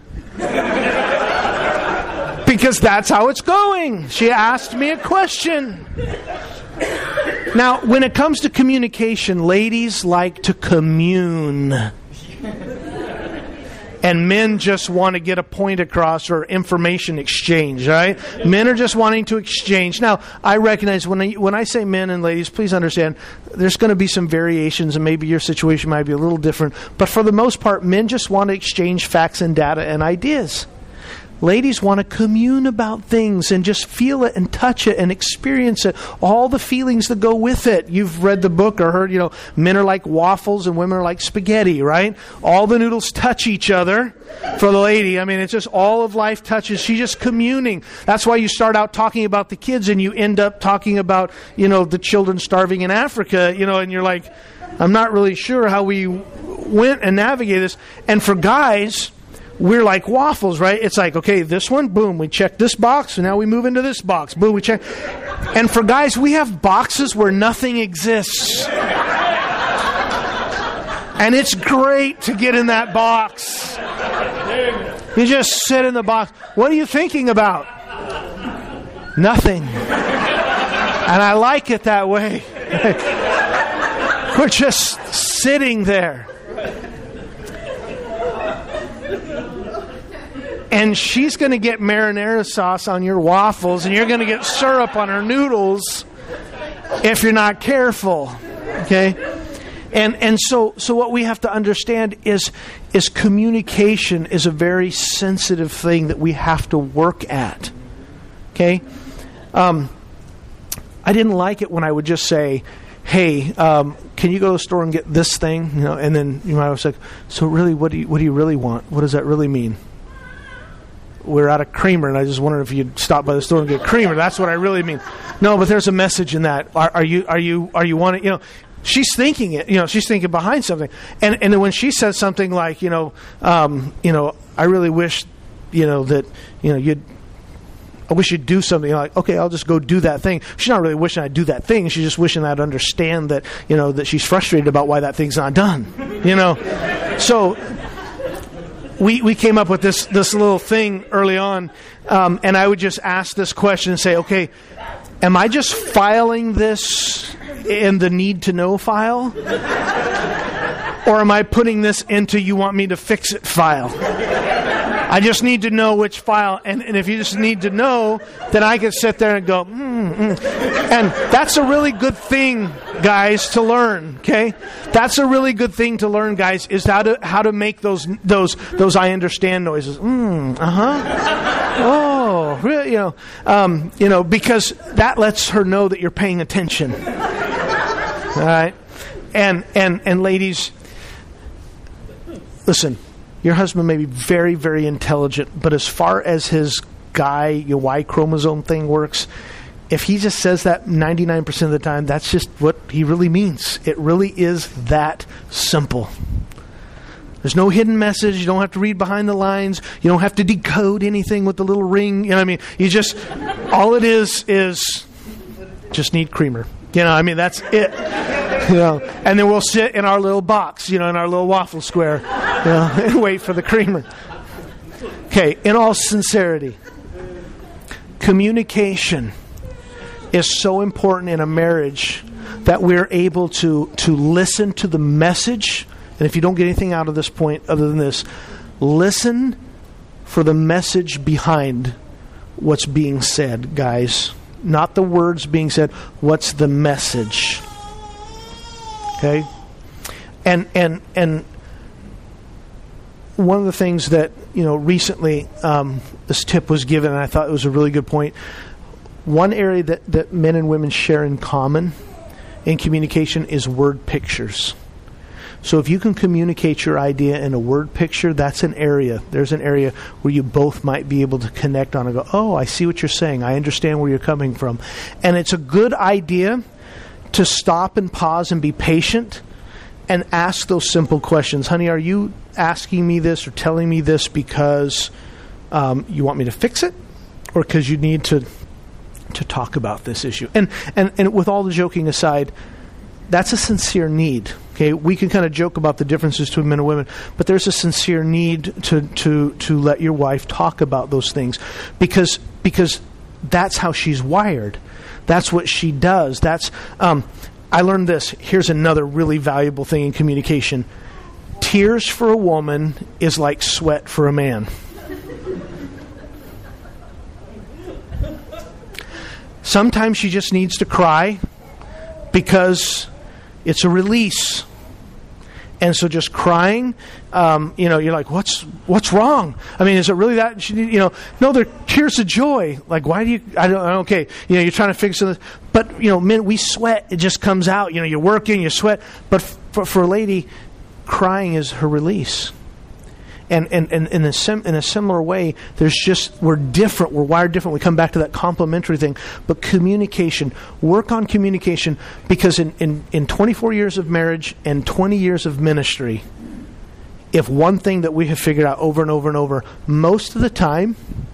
A: Because that's how it's going. She asked me a question. Now, when it comes to communication, ladies like to commune. And men just want to get a point across or information exchange, right? Men are just wanting to exchange. Now, I recognize when I, when I say men and ladies, please understand, there's going to be some variations and maybe your situation might be a little different. But for the most part, men just want to exchange facts and data and ideas. Ladies want to commune about things and just feel it and touch it and experience it. All the feelings that go with it. You've read the book or heard, you know, men are like waffles and women are like spaghetti, right? All the noodles touch each other for the lady. I mean, it's just all of life touches. She's just communing. That's why you start out talking about the kids and you end up talking about, you know, the children starving in Africa, you know, and you're like, I'm not really sure how we went and navigated this. And for guys, we're like waffles, right? It's like, okay, this one, boom, we check this box, and now we move into this box. Boom, we check. And for guys, we have boxes where nothing exists. And it's great to get in that box. You just sit in the box. What are you thinking about? Nothing. And I like it that way. We're just sitting there. And she's going to get marinara sauce on your waffles, and you're going to get syrup on her noodles if you're not careful. Okay? And and so so what we have to understand is is communication is a very sensitive thing that we have to work at. Okay? Um, I didn't like it when I would just say, hey, um, can you go to the store and get this thing? You know, and then you might have said, so really, what do you what do you really want? What does that really mean? We're out of creamer, and I just wondered if you'd stop by the store and get creamer. That's what I really mean. No, but there's a message in that. Are, are you are you are you wanting? You know, she's thinking it. You know, she's thinking behind something. And and then when she says something like, you know, um, you know, I really wish, you know, that you know you'd. I wish you'd do something. You're like, okay, I'll just go do that thing. She's not really wishing I'd do that thing. She's just wishing I'd understand that, you know, that she's frustrated about why that thing's not done. You know, so. We we came up with this this little thing early on, um, and I would just ask this question and say, okay, am I just filing this in the need to know file? Or am I putting this into you want me to fix it file? I just need to know which file. And, and if you just need to know, then I can sit there and go, mm, mm. And that's a really good thing, guys, to learn, okay? That's a really good thing to learn, guys, is how to how to make those those those I understand noises. Mm, uh-huh. Oh, really, you know, um, you know, because that lets her know that you're paying attention. All right? And and and ladies, listen, your husband may be very, very intelligent, but as far as his guy, your Y chromosome thing works, if he just says that ninety-nine percent of the time, that's just what he really means. It really is that simple. There's no hidden message. You don't have to read behind the lines. You don't have to decode anything with the little ring. You know what I mean? You just, all it is, is just need creamer. You know, I mean, that's it. You know, and then we'll sit in our little box, you know, in our little waffle square, you know, and wait for the creamer. Okay, in all sincerity, communication is so important in a marriage that we're able to to listen to the message. And if you don't get anything out of this point other than this, listen for the message behind what's being said, guys. Not the words being said. What's the message? Okay? And and and one of the things that, you know, recently um, this tip was given, and I thought it was a really good point. One area that, that men and women share in common in communication is word pictures. So if you can communicate your idea in a word picture, that's an area. There's an area where you both might be able to connect on and go, oh, I see what you're saying. I understand where you're coming from. And it's a good idea to stop and pause and be patient and ask those simple questions. Honey, are you asking me this or telling me this because um, you want me to fix it, or because you need to to talk about this issue? And, and and with all the joking aside, that's a sincere need. Okay, we can kind of joke about the differences between men and women, but there's a sincere need to to to let your wife talk about those things, because because that's how she's wired. That's what she does. That's um, I learned this. Here's another really valuable thing in communication. Tears for a woman is like sweat for a man. Sometimes she just needs to cry because it's a release. And so just crying, um, you know, you're like, what's what's wrong? I mean, is it really that? You know, no, they're tears of joy. Like, why do you, I don't, okay, you know, you're trying to fix it. But, you know, men, we sweat. It just comes out. You know, you're working, you sweat. But for, for a lady, crying is her release. And, and, and in, a sim, in a similar way, there's just, we're different. We're wired different. We come back to that complementary thing. But communication, work on communication, because in, in, in twenty-four years of marriage and twenty years of ministry, if one thing that we have figured out over and over and over, most of the time,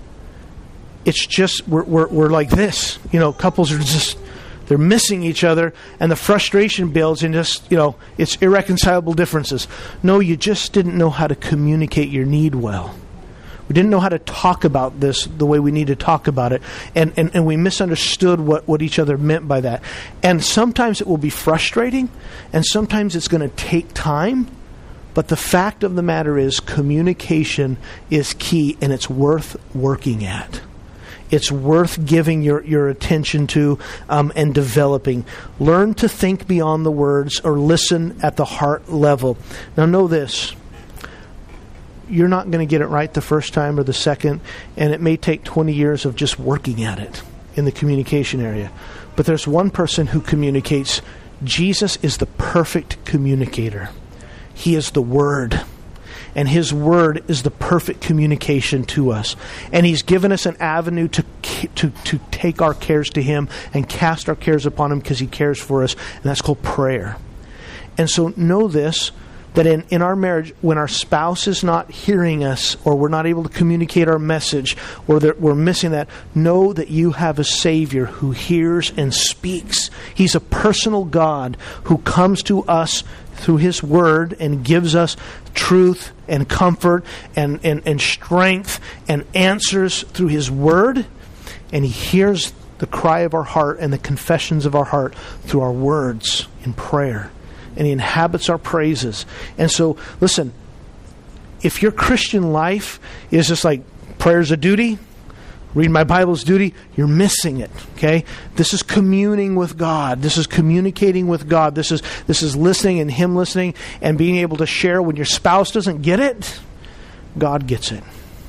A: it's just, we're, we're, we're like this. You know, couples are just, they're missing each other, and the frustration builds, and just, you know, it's irreconcilable differences. No, you just didn't know how to communicate your need well. We didn't know how to talk about this the way we need to talk about it, and, and, and we misunderstood what, what each other meant by that. And sometimes it will be frustrating, and sometimes it's going to take time, but the fact of the matter is communication is key, and it's worth working at. It's worth giving your, your attention to um, and developing. Learn to think beyond the words, or listen at the heart level. Now know this. You're not going to get it right the first time or the second, and it may take twenty years of just working at it in the communication area. But there's one person who communicates. Jesus is the perfect communicator. He is the Word. And His Word is the perfect communication to us. And He's given us an avenue to to to take our cares to Him and cast our cares upon Him, because He cares for us. And that's called prayer. And so know this, that in, in our marriage, when our spouse is not hearing us, or we're not able to communicate our message, or that we're missing that, know that you have a Savior who hears and speaks. He's a personal God who comes to us through His Word and gives us truth and comfort and, and, and strength and answers through His Word. And He hears the cry of our heart and the confessions of our heart through our words in prayer. And He inhabits our praises. And so, listen, if your Christian life is just like prayer's a duty, read my Bible's duty, you're missing it. Okay? This is communing with God. This is communicating with God. This is this is listening and Him listening and being able to share. When your spouse doesn't get it, God gets it.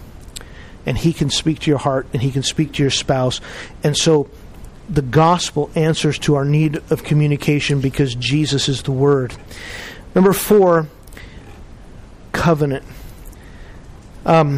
A: And He can speak to your heart, and He can speak to your spouse. And so the gospel answers to our need of communication, because Jesus is the Word. Number four, covenant. Um,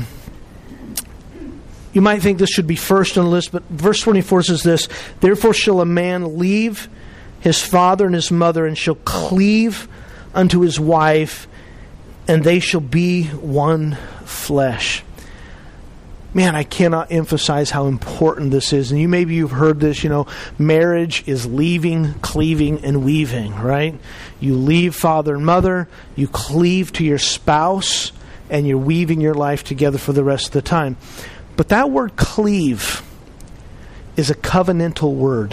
A: you might think this should be first on the list, but verse twenty-four says this: "Therefore shall a man leave his father and his mother, and shall cleave unto his wife, and they shall be one flesh." Man, I cannot emphasize how important this is. And you maybe you've heard this, you know, marriage is leaving, cleaving, and weaving, right? You leave father and mother, you cleave to your spouse, and you're weaving your life together for the rest of the time. But that word cleave is a covenantal word.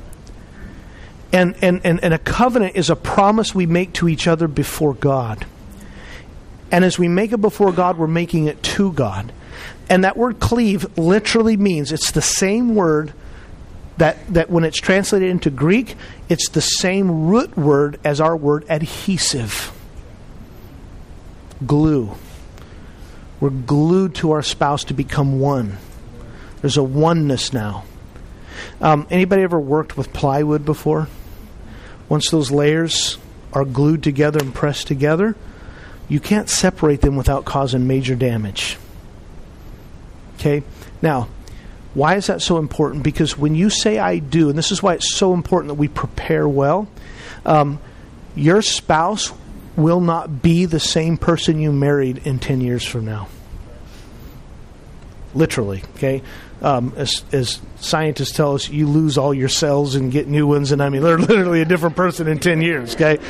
A: And, and, and, and a covenant is a promise we make to each other before God. And as we make it before God, we're making it to God. And that word cleave literally means, it's the same word that, that when it's translated into Greek, it's the same root word as our word adhesive. Glue. We're glued to our spouse to become one. There's a oneness now. Um, anybody ever worked with plywood before? Once those layers are glued together and pressed together, you can't separate them without causing major damage. Okay? Now, why is that so important? Because when you say I do, and this is why it's so important that we prepare well, um, your spouse will not be the same person you married in ten years from now. Literally, okay? Um, as, as scientists tell us, you lose all your cells and get new ones, and I mean, they're literally a different person in ten years, okay?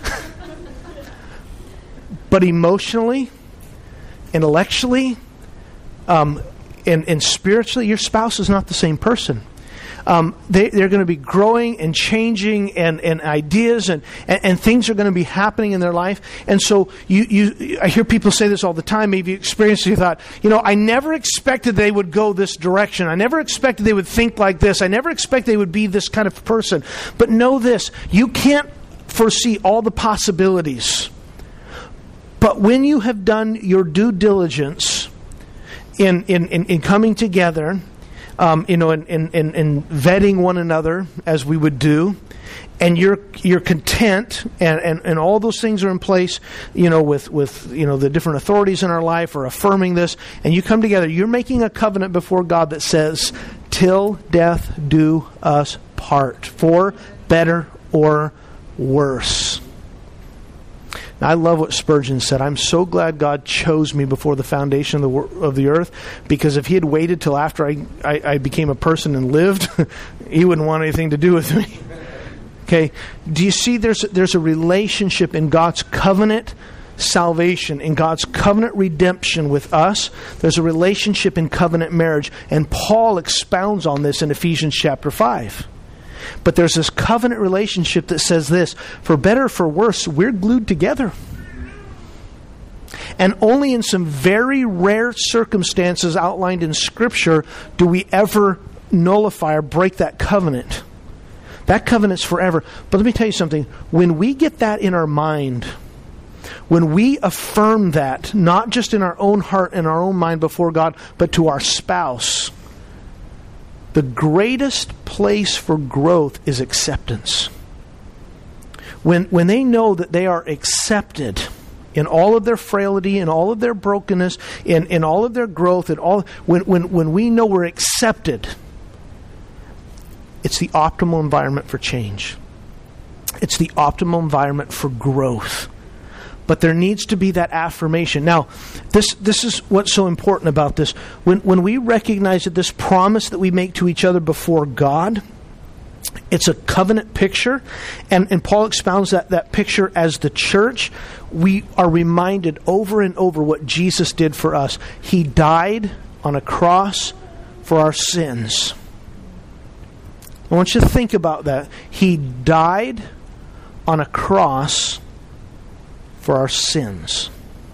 A: But emotionally, intellectually, um, and, and spiritually, your spouse is not the same person. Um, they, they're going to be growing and changing, and, and ideas and, and, and things are going to be happening in their life. And so you, you, I hear people say this all the time. Maybe you experienced it, you thought, you know, I never expected they would go this direction. I never expected they would think like this. I never expected they would be this kind of person. But know this, you can't foresee all the possibilities. But when you have done your due diligence in, in, in, in coming together, Um, you know, in, in, in vetting one another as we would do, and you're you're content, and, and, and all those things are in place, you know, with, with you know the different authorities in our life are affirming this, and you come together, you're making a covenant before God that says, till death do us part, for better or worse. Now, I love what Spurgeon said. I'm so glad God chose me before the foundation of the, wor- of the earth, because if he had waited till after I, I, I became a person and lived, he wouldn't want anything to do with me. Okay? Do you see there's, there's a relationship in God's covenant salvation, in God's covenant redemption with us? There's a relationship in covenant marriage. And Paul expounds on this in Ephesians chapter five. But there's this covenant relationship that says this, for better or for worse, we're glued together. And only in some very rare circumstances outlined in Scripture do we ever nullify or break that covenant. That covenant's forever. But let me tell you something. When we get that in our mind, when we affirm that, not just in our own heart and our own mind before God, but to our spouse, the greatest place for growth is acceptance. When when they know that they are accepted in all of their frailty, in all of their brokenness, in, in all of their growth, in all when, when, when we know we're accepted, it's the optimal environment for change. It's the optimal environment for growth. But there needs to be that affirmation. Now, this this is what's so important about this. When when we recognize that this promise that we make to each other before God, it's a covenant picture, and, and Paul expounds that, that picture as the church, we are reminded over and over what Jesus did for us. He died on a cross for our sins. I want you to think about that. He died on a cross for our sins.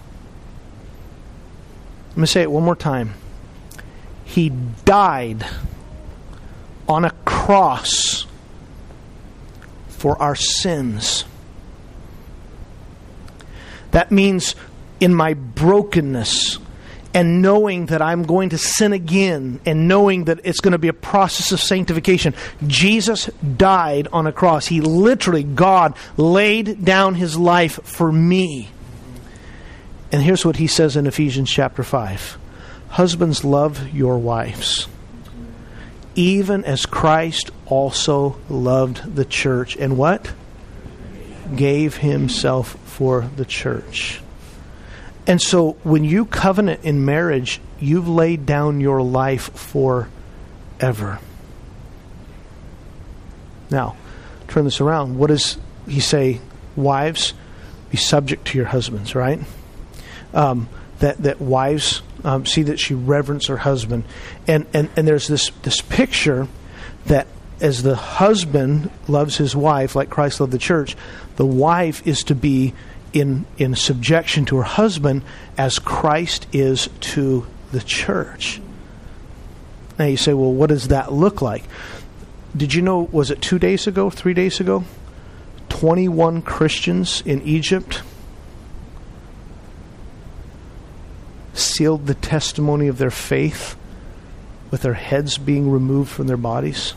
A: Let me say it one more time. He died on a cross for our sins. That means in my brokenness, and knowing that I'm going to sin again, and knowing that it's going to be a process of sanctification, Jesus died on a cross. He literally, God, laid down His life for me. And here's what He says in Ephesians chapter five. Husbands, love your wives, even as Christ also loved the church. And what? Gave Himself for the church. And so when you covenant in marriage, you've laid down your life forever. Now, turn this around. What does he say? Wives, be subject to your husbands, right? Um, that that wives um, see that she reverence her husband. And, and, and there's this, this picture that as the husband loves his wife, like Christ loved the church, the wife is to be in in subjection to her husband as Christ is to the church. Now you say, well, what does that look like? Did you know, was it two days ago, three days ago, twenty-one Christians in Egypt sealed the testimony of their faith with their heads being removed from their bodies.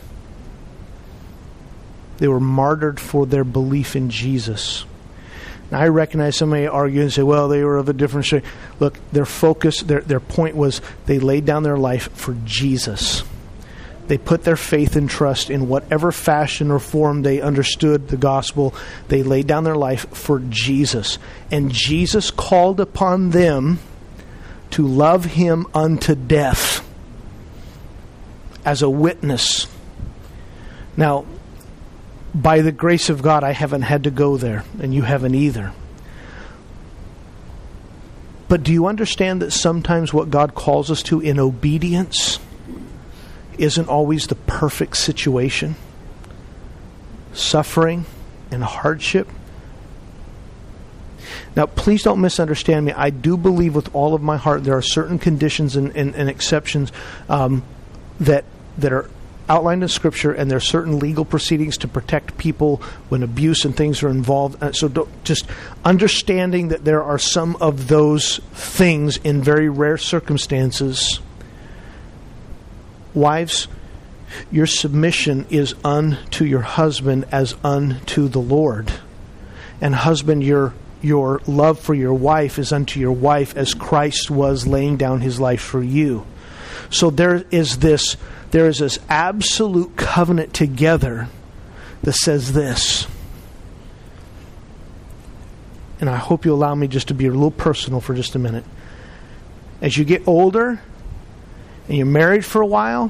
A: They were martyred for their belief in Jesus. Now, I recognize somebody argue and say, well, they were of a different shape. Look, their focus, their, their point was they laid down their life for Jesus. They put their faith and trust in whatever fashion or form they understood the gospel. They laid down their life for Jesus. And Jesus called upon them to love him unto death as a witness. Now, by the grace of God, I haven't had to go there, and you haven't either. But do you understand that sometimes what God calls us to in obedience isn't always the perfect situation? Suffering and hardship. Now, please don't misunderstand me. I do believe with all of my heart there are certain conditions and, and, and exceptions um, that that are outlined in Scripture, and there are certain legal proceedings to protect people when abuse and things are involved. Uh, so don't, just understanding that there are some of those things in very rare circumstances. Wives, your submission is unto your husband as unto the Lord. And husband, your your love for your wife is unto your wife as Christ was laying down his life for you. So there is this there is this absolute covenant together that says this. And I hope you allow me just to be a little personal for just a minute. As you get older and you're married for a while,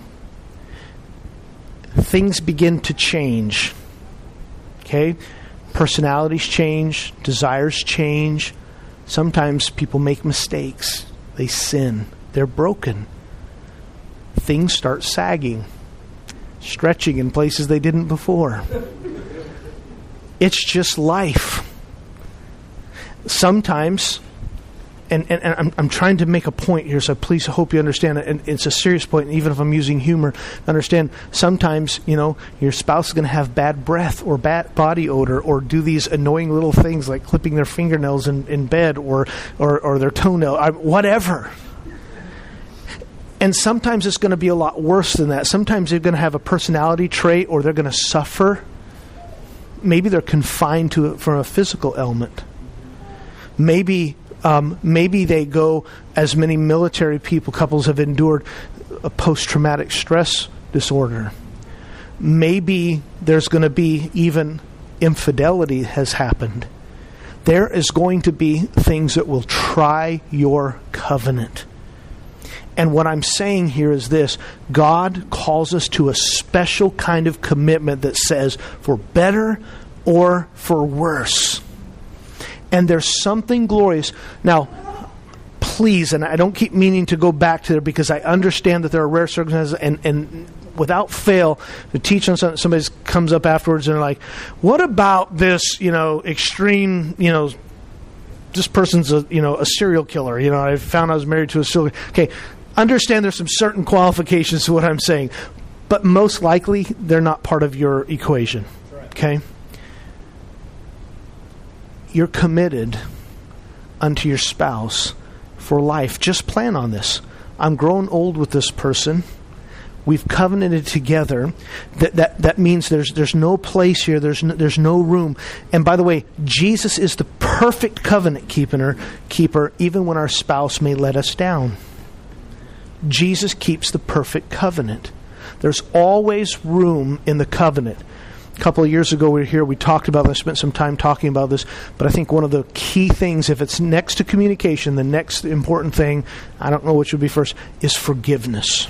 A: things begin to change. Okay? Personalities change, desires change. Sometimes people make mistakes. They sin. They're broken. Things start sagging, stretching in places they didn't before. It's just life. Sometimes, and, and, and I'm, I'm trying to make a point here, so please hope you understand it. And it's a serious point, and even if I'm using humor, understand sometimes, you know, your spouse is going to have bad breath or bad body odor or do these annoying little things like clipping their fingernails in, in bed or, or, or their toenail, I, whatever. And sometimes it's going to be a lot worse than that. Sometimes they're going to have a personality trait or they're going to suffer. Maybe they're confined to it from a physical ailment. Maybe um, maybe they go, as many military people, couples have endured, a post-traumatic stress disorder. Maybe there's going to be even infidelity has happened. There is going to be things that will try your covenant. And what I'm saying here is this: God calls us to a special kind of commitment that says, for better or for worse. And there's something glorious. Now, please, and I don't keep meaning to go back to there because I understand that there are rare circumstances, and, and without fail, to teach on something, somebody comes up afterwards and they're like, what about this, you know, extreme, you know, this person's a, you know, a serial killer. You know, I found I was married to a serial killer. Okay. Understand there's some certain qualifications to what I'm saying, but most likely they're not part of your equation. Okay? You're committed unto your spouse for life. Just plan on this. I'm growing old with this person. We've covenanted together. That that that means there's there's no place here. There's no, there's no room. And by the way, Jesus is the perfect covenant keeper. Keeper, even when our spouse may let us down. Jesus keeps the perfect covenant. There's always room in the covenant. A couple of years ago we were here, we talked about this, spent some time talking about this, but I think one of the key things, if it's next to communication, the next important thing, I don't know which would be first, is forgiveness.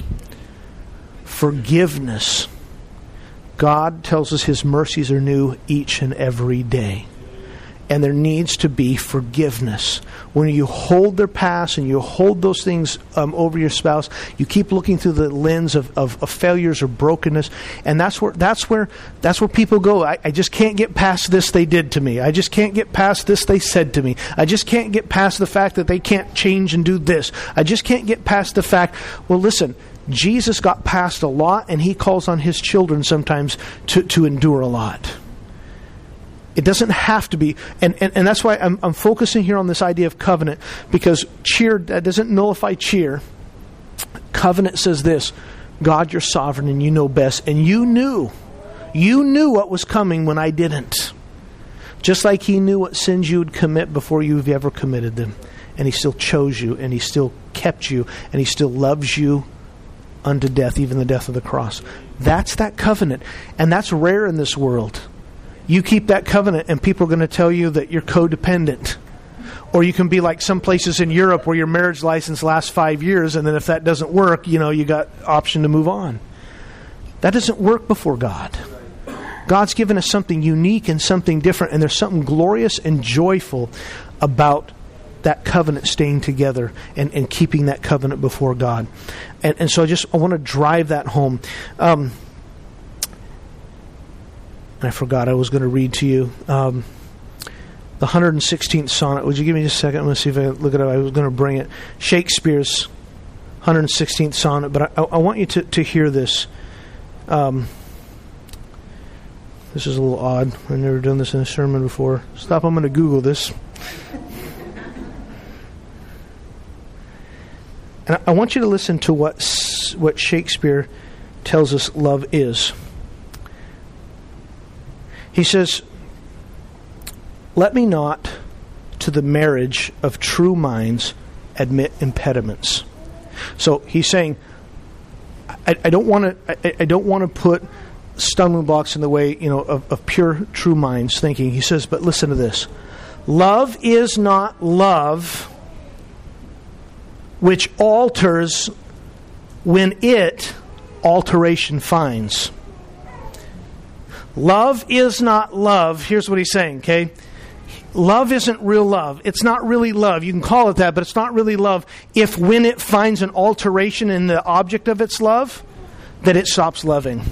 A: Forgiveness. God tells us His mercies are new each and every day. And there needs to be forgiveness. When you hold their past and you hold those things um, over your spouse, you keep looking through the lens of, of, of failures or brokenness, and that's where that's where that's where people go. I, I just can't get past this they did to me. I just can't get past this they said to me. I just can't get past the fact that they can't change and do this. I just can't get past the fact. Well, listen, Jesus got past a lot, and He calls on His children sometimes to, to endure a lot. It doesn't have to be. And, and, and that's why I'm, I'm focusing here on this idea of covenant, because cheer, that doesn't nullify cheer. Covenant says this: God, you're sovereign and you know best. And you knew, you knew what was coming when I didn't. Just like He knew what sins you would commit before you've ever committed them. And He still chose you, and He still kept you, and He still loves you unto death, even the death of the cross. That's that covenant. And that's rare in this world. You keep that covenant and people are going to tell you that you're codependent. Or you can be like some places in Europe where your marriage license lasts five years, and then if that doesn't work, you know, you got option to move on. That doesn't work before God. God's given us something unique and something different, and there's something glorious and joyful about that covenant staying together and, and keeping that covenant before God. And, and so I just I want to drive that home. Um, I forgot I was going to read to you um, the one hundred sixteenth sonnet. Would you give me just a second? I'm going to see if I can look it up. I was going to bring it. Shakespeare's one hundred sixteenth sonnet. But I, I want you to, to hear this. Um, this is a little odd. I've never done this in a sermon before. Stop. I'm going to Google this. And I want you to listen to what what Shakespeare tells us love is. He says, "Let me not to the marriage of true minds admit impediments." So he's saying, I, I don't want to. I, I don't want to put stumbling blocks in the way, you know, of, of pure, true minds thinking. He says, but listen to this: love is not love which alters when it alteration finds. Love is not love. Here's what he's saying, okay? Love isn't real love. It's not really love. You can call it that, but it's not really love if when it finds an alteration in the object of its love, that it stops loving.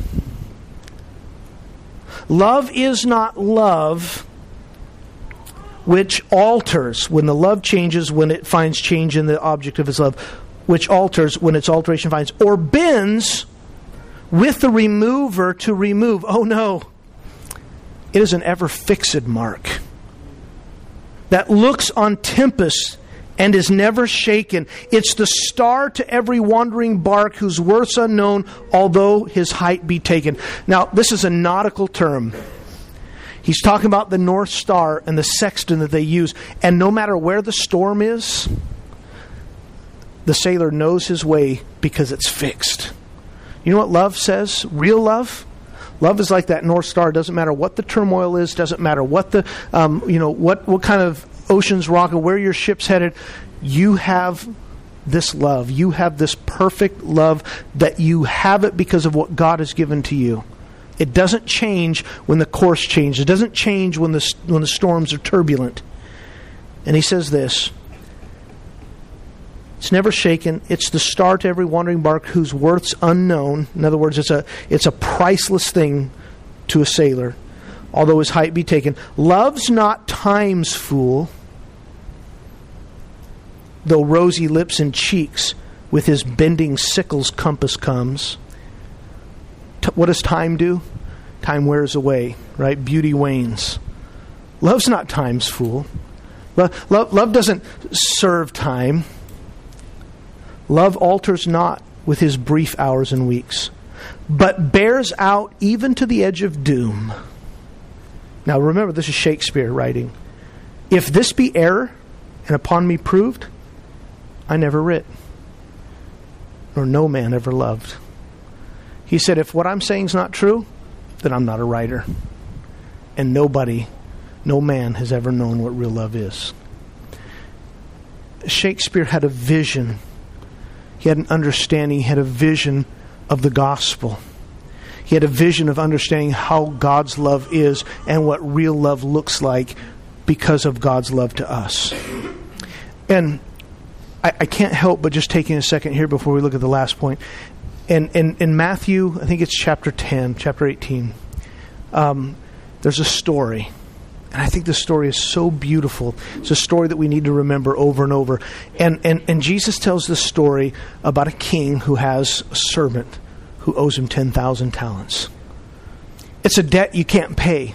A: Love is not love which alters when the love changes, when it finds change in the object of its love, which alters when its alteration finds, or bends with the remover to remove. Oh no, it is an ever-fixed mark that looks on tempest and is never shaken. It's the star to every wandering bark whose worth's unknown, although his height be taken. Now, this is a nautical term. He's talking about the North Star and the sextant that they use. And no matter where the storm is, the sailor knows his way because it's fixed. You know what love says? Real love? Love is like that North Star. It doesn't matter what the turmoil is. Doesn't matter what the, um, you know, what, what kind of ocean's rocking, where your ship's headed. You have this love. You have this perfect love that you have it because of what God has given to you. It doesn't change when the course changes. It doesn't change when the when the storms are turbulent. And he says this: it's never shaken. It's the star to every wandering bark whose worth's unknown. In other words, it's a it's a priceless thing to a sailor, although his height be taken. Love's not time's fool, though rosy lips and cheeks with his bending sickle's compass comes. T- what does time do? Time wears away, right? Beauty wanes. Love's not time's fool. Love, love, love doesn't serve time. Love alters not with his brief hours and weeks, but bears out even to the edge of doom. Now remember, this is Shakespeare writing. If this be error, and upon me proved, I never writ, nor no man ever loved. He said, if what I'm saying is not true, then I'm not a writer. And nobody, no man has ever known what real love is. Shakespeare had a vision. He had an understanding. He had a vision of the gospel. He had a vision of understanding how God's love is and what real love looks like because of God's love to us. And I, I can't help but just taking a second here before we look at the last point. And in, in Matthew, I think it's chapter ten, chapter eighteen, um, there's a story. And I think this story is so beautiful. It's a story that we need to remember over and over. And, and, and Jesus tells this story about a king who has a servant who owes him ten thousand talents. It's a debt you can't pay.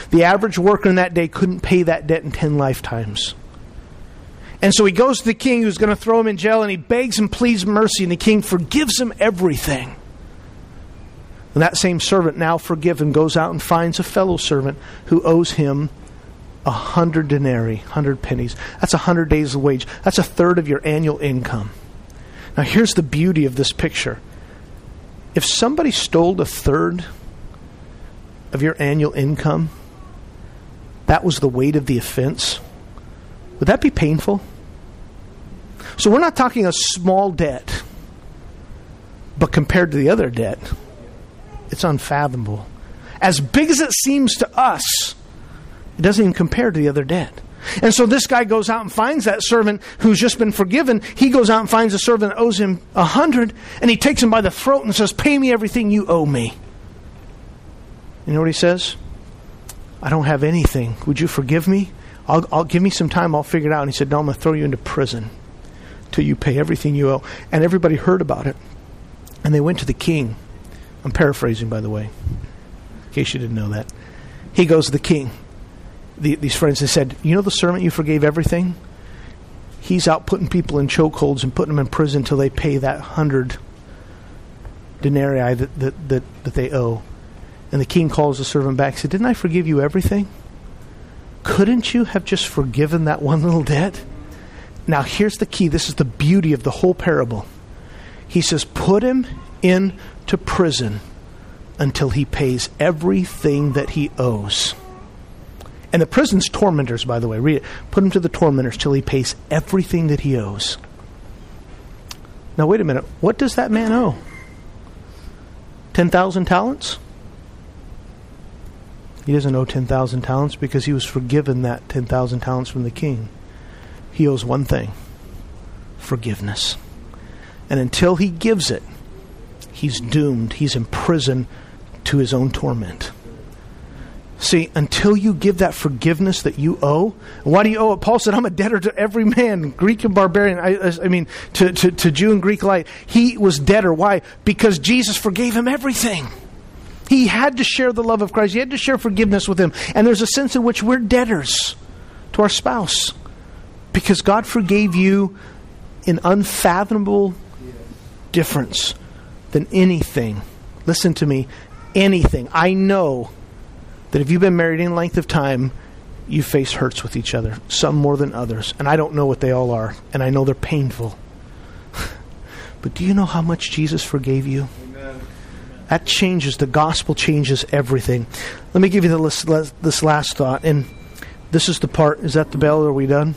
A: The average worker in that day couldn't pay that debt in ten lifetimes. And so he goes to the king who's going to throw him in jail, and he begs and pleads mercy, and the king forgives him everything. And that same servant, now forgiven, goes out and finds a fellow servant who owes him a hundred denarii, hundred pennies. That's a hundred days of wage. That's a third of your annual income. Now here's the beauty of this picture. If somebody stole a third of your annual income, that was the weight of the offense, would that be painful? So we're not talking a small debt, but compared to the other debt, it's unfathomable. As big as it seems to us, it doesn't even compare to the other debt. And so this guy goes out and finds that servant who's just been forgiven. He goes out and finds a servant that owes him a hundred, and he takes him by the throat and says, "Pay me everything you owe me." You know what he says? "I don't have anything. Would you forgive me? I'll, I'll give me some time. I'll figure it out." And he said, "No, I'm going to throw you into prison till you pay everything you owe." And everybody heard about it. And they went to the king. I'm paraphrasing, by the way, in case you didn't know that. He goes to the king. The, these friends, they said, "You know the servant you forgave everything? He's out putting people in chokeholds and putting them in prison till they pay that hundred denarii that, that, that, that they owe." And the king calls the servant back and said, "Didn't I forgive you everything? Couldn't you have just forgiven that one little debt?" Now here's the key. This is the beauty of the whole parable. He says, "Put him into prison until he pays everything that he owes." And the prison's tormentors, by the way. Read it. "Put him to the tormentors till he pays everything that he owes." Now wait a minute. What does that man owe? ten thousand talents? He doesn't owe ten thousand talents because he was forgiven that ten thousand talents from the king. He owes one thing: forgiveness. And until he gives it, he's doomed. He's imprisoned to his own torment. See, until you give that forgiveness that you owe, why do you owe it? Paul said, "I'm a debtor to every man," Greek and barbarian, I, I mean, to, to, to Jew and Greek alike. He was debtor. Why? Because Jesus forgave him everything. He had to share the love of Christ. He had to share forgiveness with him. And there's a sense in which we're debtors to our spouse because God forgave you in unfathomable difference than anything. Listen to me. Anything. I know that if you've been married any length of time, you face hurts with each other, some more than others. And I don't know what they all are, and I know they're painful. But do you know how much Jesus forgave you? Amen. That changes, the gospel changes everything. Let me give you the, this last thought, and this is the part. Is that the bell, or are we done?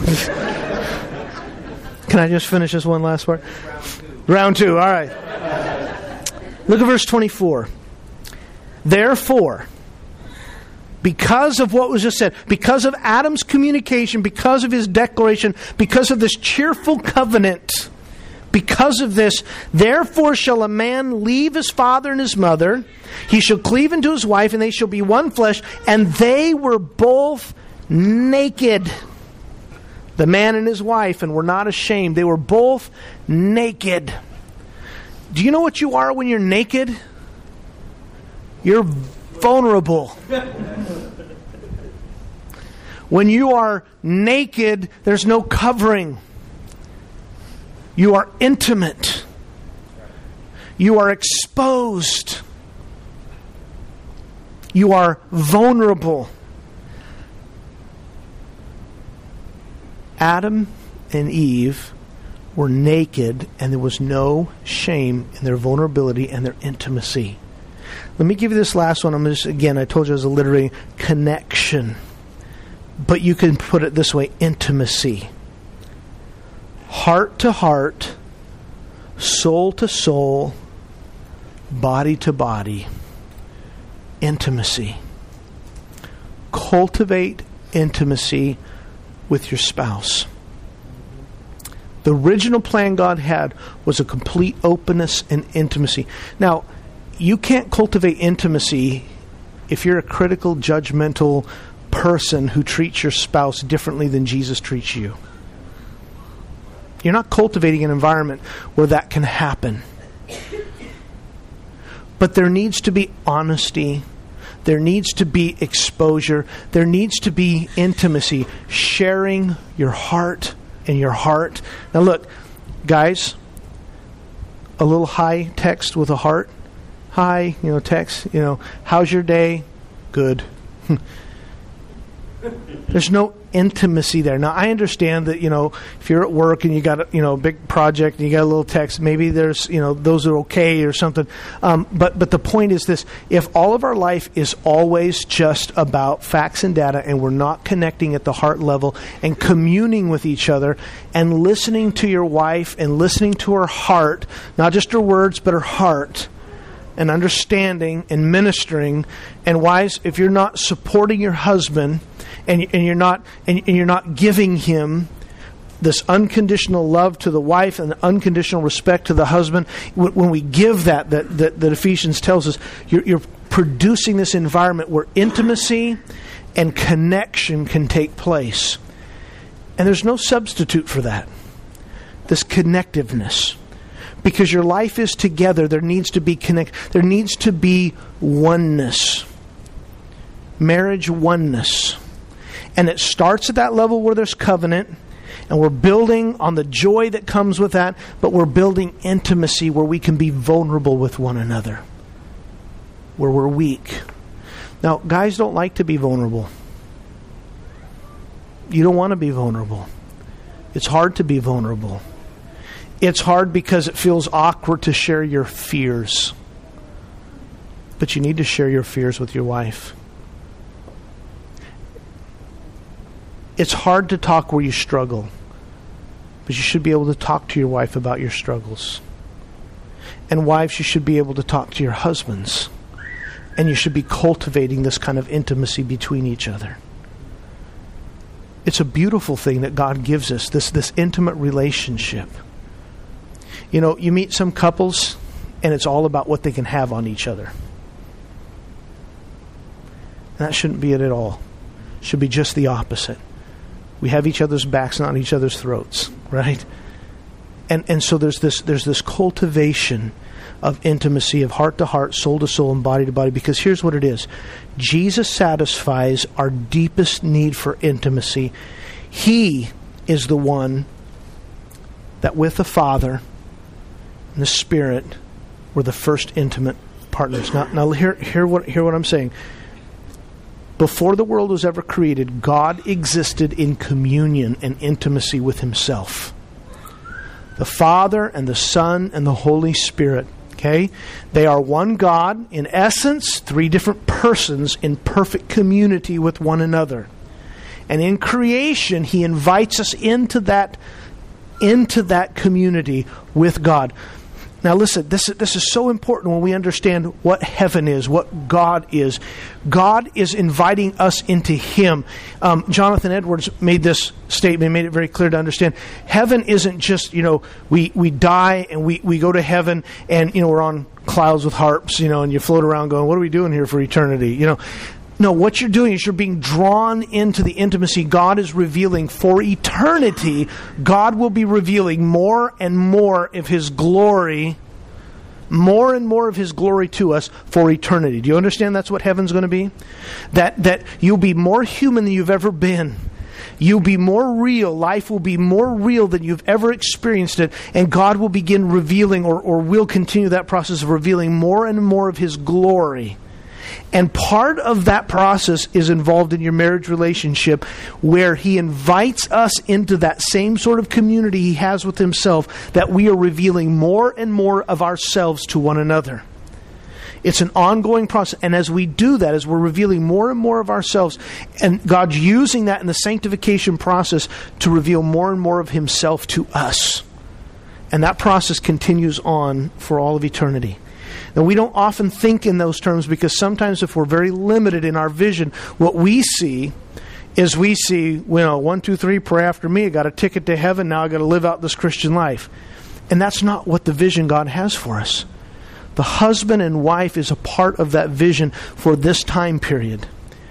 A: Can I just finish this one last part? Round two. Round two, all right. Look at verse twenty-four. "Therefore, because of what was just said, because of Adam's communication, because of his declaration, because of this cheerful covenant, because of this, therefore shall a man leave his father and his mother, he shall cleave unto his wife, and they shall be one flesh, and they were both naked." The man and his wife, and were not ashamed. They were both naked. Do you know what you are when you're naked? You're vulnerable. When you are naked, there's no covering. You are intimate. You are exposed. You are vulnerable. Adam and Eve were naked, and there was no shame in their vulnerability and their intimacy. Let me give you this last one. I'm just, again, I told you I was alliterating connection. But you can put it this way: intimacy. Heart to heart, soul to soul, body to body. Intimacy. Cultivate intimacy with your spouse. The original plan God had was a complete openness and intimacy. Now, you can't cultivate intimacy if you're a critical, judgmental person who treats your spouse differently than Jesus treats you. You're not cultivating an environment where that can happen. But there needs to be honesty. There needs to be exposure. There needs to be intimacy, sharing your heart and your heart. Now look, guys, a little hi text with a heart. Hi, you know, text, you know, how's your day? Good. There's no intimacy there. Now, I understand that, you know, if you're at work and you got a, you know, a big project and you got a little text, maybe there's, you know, those are okay or something. Um, but, but the point is this: if all of our life is always just about facts and data, and we're not connecting at the heart level and communing with each other and listening to your wife and listening to her heart, not just her words, but her heart, and understanding and ministering. And wives, if you're not supporting your husband, and and you're not and, and you're not giving him this unconditional love to the wife and unconditional respect to the husband, when we give that, that, that, that Ephesians tells us, you're, you're producing this environment where intimacy and connection can take place. And there's no substitute for that. This connectiveness. Because your life is together, there needs to be connect. There needs to be oneness. Marriage oneness. And it starts at that level where there's covenant, and we're building on the joy that comes with that, but we're building intimacy where we can be vulnerable with one another, where we're weak. Now, guys don't like to be vulnerable. You don't want to be vulnerable. It's hard to be vulnerable. It's hard because it feels awkward to share your fears. But you need to share your fears with your wife. It's hard to talk where you struggle, but you should be able to talk to your wife about your struggles. And wives, you should be able to talk to your husbands. And you should be cultivating this kind of intimacy between each other. It's a beautiful thing that God gives us, this, this intimate relationship. You know, you meet some couples, and it's all about what they can have on each other. And that shouldn't be it at all. It should be just the opposite. We have each other's backs, not each other's throats, right? And and so there's this there's this cultivation of intimacy, of heart to heart, soul to soul, and body to body. Because here's what it is: Jesus satisfies our deepest need for intimacy. He is the one that, with the Father and the Spirit, were the first intimate partners. Now, now hear hear what hear what I'm saying. Before the world was ever created, God existed in communion and intimacy with Himself. The Father and the Son and the Holy Spirit. Okay? They are one God. In essence, three different persons in perfect community with one another. And in creation, He invites us into that, into that community with God. Now listen, this, this is so important when we understand what heaven is, what God is. God is inviting us into Him. Um, Jonathan Edwards made this statement, made it very clear to understand. Heaven isn't just, you know, we, we die and we, we go to heaven and, you know, we're on clouds with harps, you know, and you float around going, what are we doing here for eternity? You know, no, what you're doing is you're being drawn into the intimacy God is revealing for eternity. God will be revealing more and more of His glory, more and more of His glory to us for eternity. Do you understand that's what heaven's going to be? That that you'll be more human than you've ever been. You'll be more real. Life will be more real than you've ever experienced it. And God will begin revealing, or, or will continue that process of revealing more and more of His glory. And part of that process is involved in your marriage relationship, where He invites us into that same sort of community He has with Himself, that we are revealing more and more of ourselves to one another. It's an ongoing process. And as we do that, as we're revealing more and more of ourselves, and God's using that in the sanctification process to reveal more and more of Himself to us. And that process continues on for all of eternity. Now, we don't often think in those terms, because sometimes if we're very limited in our vision, what we see is we see, you know, one, two, three, pray after me, I got a ticket to heaven, now I got to live out this Christian life. And that's not what the vision God has for us. The husband and wife is a part of that vision for this time period,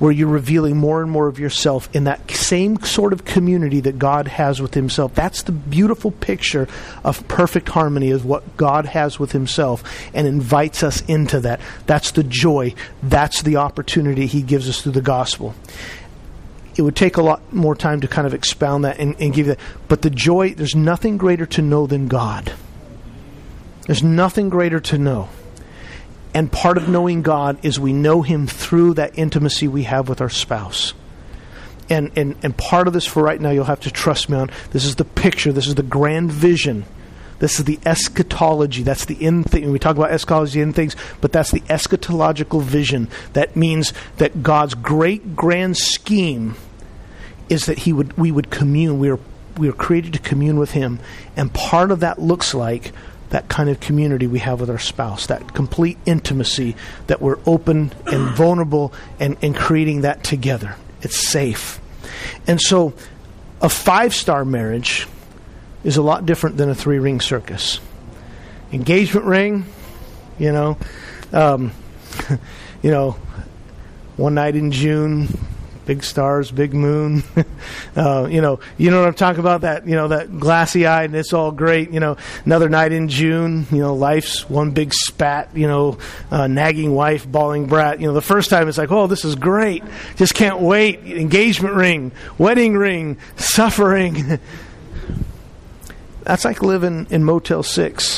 A: where you're revealing more and more of yourself in that same sort of community that God has with himself. That's the beautiful picture of perfect harmony, is what God has with himself and invites us into that. That's the joy. That's the opportunity he gives us through the gospel. It would take a lot more time to kind of expound that and, and give that. But the joy, there's nothing greater to know than God. There's nothing greater to know. And part of knowing God is we know him through that intimacy we have with our spouse. And, and, and part of this for right now, you'll have to trust me on, this is the picture, this is the grand vision. This is the eschatology. That's the end thing. We talk about eschatology and things, but that's the eschatological vision. That means that God's great grand scheme is that he would we would commune. We are we are created to commune with him. And part of that looks like that kind of community we have with our spouse, that complete intimacy, that we're open and vulnerable and, and creating that together. It's safe. And so a five-star marriage is a lot different than a three-ring circus. Engagement ring, you know, um, you know, one night in June, big stars, big moon, uh, you know, you know what I'm talking about, that, you know, that glassy eye and it's all great, you know, another night in June, you know, life's one big spat, you know, uh, nagging wife, bawling brat, you know, the first time it's like, oh, this is great, just can't wait, engagement ring, wedding ring, suffering. That's like living in Motel six.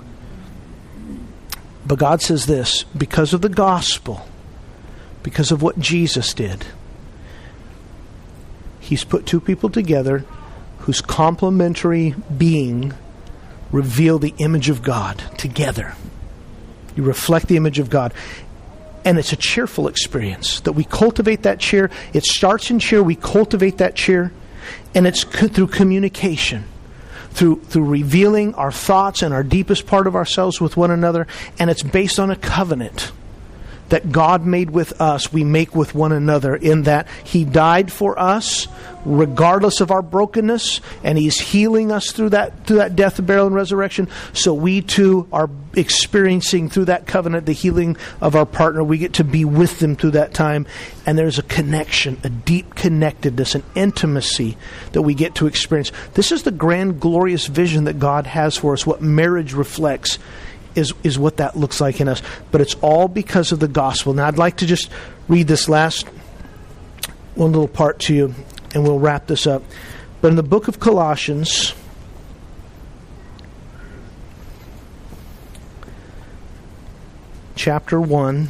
A: But God says this, because of the gospel, because of what Jesus did, he's put two people together whose complementary being reveal the image of God together. You reflect the image of God. And it's a cheerful experience that we cultivate that cheer. It starts in cheer. We cultivate that cheer. And it's co- through communication. Through through revealing our thoughts and our deepest part of ourselves with one another. And it's based on a covenant that God made with us, we make with one another, in that he died for us regardless of our brokenness, and he's healing us through that through that death, burial, and resurrection. So we too are experiencing through that covenant the healing of our partner. We get to be with them through that time, and there's a connection, a deep connectedness, an intimacy that we get to experience. This is the grand, glorious vision that God has for us, what marriage reflects. Is, is what that looks like in us. But it's all because of the gospel. Now I'd like to just read this last one little part to you, and we'll wrap this up. But in the book of Colossians, chapter one,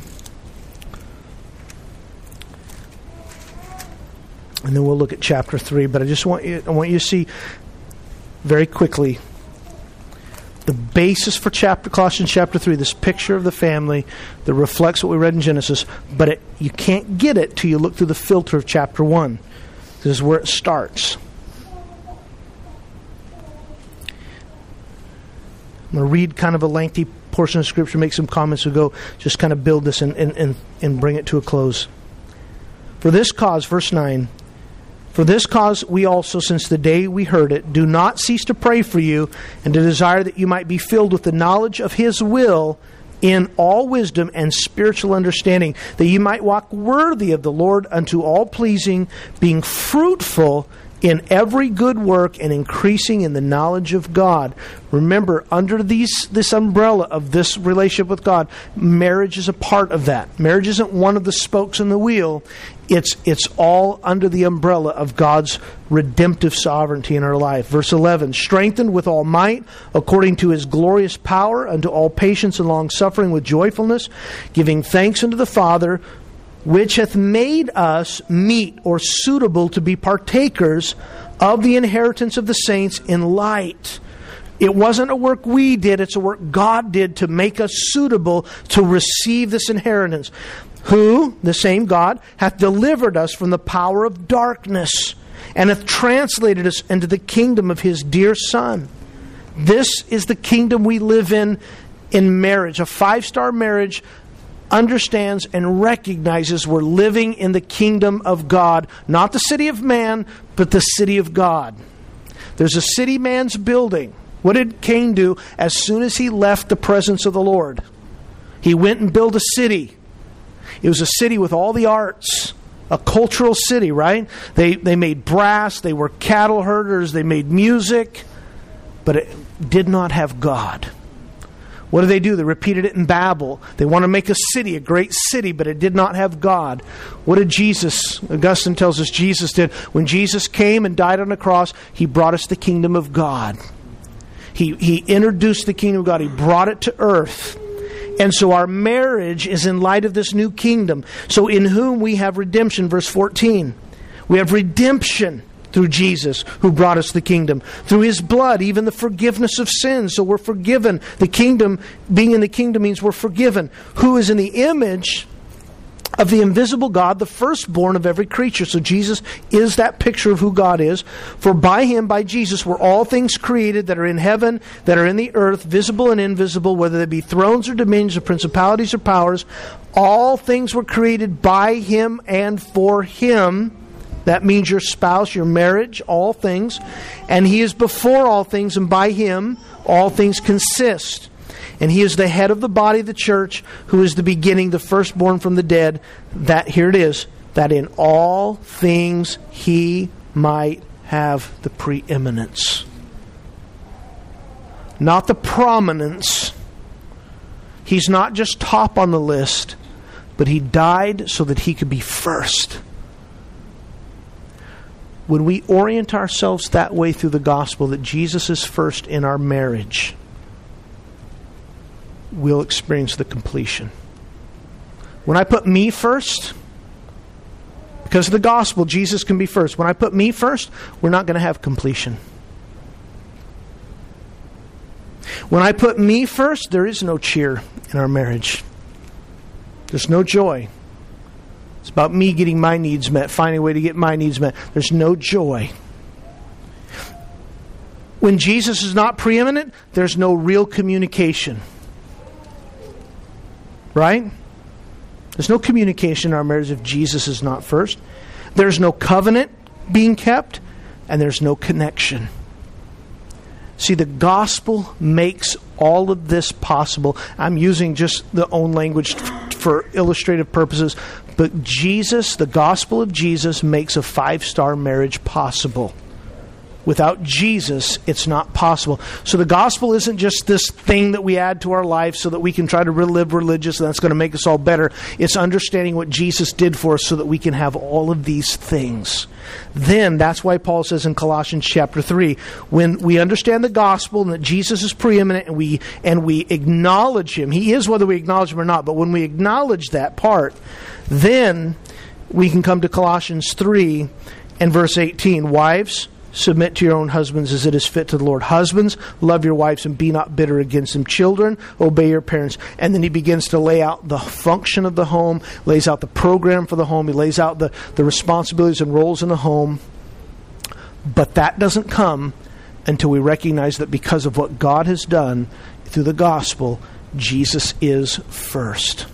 A: and then we'll look at chapter three. But I just want you, I want you to see very quickly the basis for chapter Colossians chapter three, this picture of the family that reflects what we read in Genesis, but it, you can't get it till you look through the filter of chapter one. This is where it starts. I'm going to read kind of a lengthy portion of Scripture, make some comments, we'll go just kind of build this and, and, and, and bring it to a close. For this cause, verse nine, for this cause we also, since the day we heard it, do not cease to pray for you and to desire that you might be filled with the knowledge of his will in all wisdom and spiritual understanding, that you might walk worthy of the Lord unto all pleasing, being fruitful in every good work and increasing in the knowledge of God. Remember, under these this umbrella of this relationship with God, marriage is a part of that. Marriage isn't one of the spokes in the wheel. It's it's all under the umbrella of God's redemptive sovereignty in our life. Verse eleven, strengthened with all might, according to his glorious power, unto all patience and long-suffering with joyfulness, giving thanks unto the Father, which hath made us meet or suitable to be partakers of the inheritance of the saints in light. It wasn't a work we did, it's a work God did to make us suitable to receive this inheritance. Who, the same God, hath delivered us from the power of darkness, and hath translated us into the kingdom of his dear Son. This is the kingdom we live in in marriage. A five-star marriage understands and recognizes we're living in the kingdom of God. Not the city of man, but the city of God. There's a city man's building. What did Cain do as soon as he left the presence of the Lord? He went and built a city. It was a city with all the arts. A cultural city, right? They they made brass, they were cattle herders, they made music, but it did not have God. What do they do? They repeated it in Babel. They want to make a city, a great city, but it did not have God. What did Jesus, Augustine tells us Jesus did. When Jesus came and died on the cross, He brought us the kingdom of God. He, he introduced the kingdom of God. He brought it to earth. And so our marriage is in light of this new kingdom. So in whom we have redemption, verse fourteen. We have redemption through Jesus, who brought us the kingdom. Through His blood, even the forgiveness of sins. So we're forgiven. The kingdom, being in the kingdom means we're forgiven. Who is in the image of the invisible God, the firstborn of every creature. So Jesus is that picture of who God is. For by Him, by Jesus, were all things created that are in heaven, that are in the earth, visible and invisible, whether they be thrones or dominions or principalities or powers. All things were created by Him and for Him. That means your spouse, your marriage, all things. And He is before all things, and by Him all things consist. And He is the head of the body of the church, who is the beginning, the firstborn from the dead. That, here it is, that in all things He might have the preeminence. Not the prominence. He's not just top on the list, but He died so that He could be first. When we orient ourselves that way through the gospel, that Jesus is first in our marriage, we'll experience the completion. When I put me first, because of the gospel, Jesus can be first. When I put me first, we're not going to have completion. When I put me first, there is no cheer in our marriage. There's no joy. It's about me getting my needs met, finding a way to get my needs met. There's no joy. When Jesus is not preeminent, there's no real communication. Right? There's no communication in our marriage if Jesus is not first. There's no covenant being kept, and there's no connection. See, the gospel makes all of this possible. I'm using just the own language for illustrative purposes, but Jesus, the gospel of Jesus, makes a five-star marriage possible. Without Jesus, it's not possible. So the gospel isn't just this thing that we add to our life so that we can try to live religious and that's going to make us all better. It's understanding what Jesus did for us so that we can have all of these things. Then, that's why Paul says in Colossians chapter three, when we understand the gospel and that Jesus is preeminent and we and we acknowledge Him, He is whether we acknowledge Him or not, but when we acknowledge that part, then we can come to Colossians three and verse eighteen. Wives, submit to your own husbands as it is fit to the Lord. Husbands, love your wives and be not bitter against them. Children, obey your parents. And then he begins to lay out the function of the home, lays out the program for the home. He lays out the, the responsibilities and roles in the home. But that doesn't come until we recognize that because of what God has done through the gospel, Jesus is first.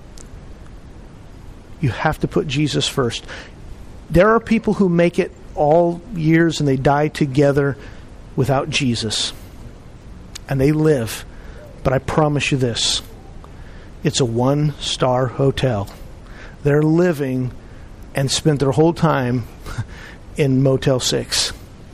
A: You have to put Jesus first. There are people who make it all years and they die together without Jesus. And they live. But I promise you this. It's a one-star hotel. They're living and spent their whole time in Motel six.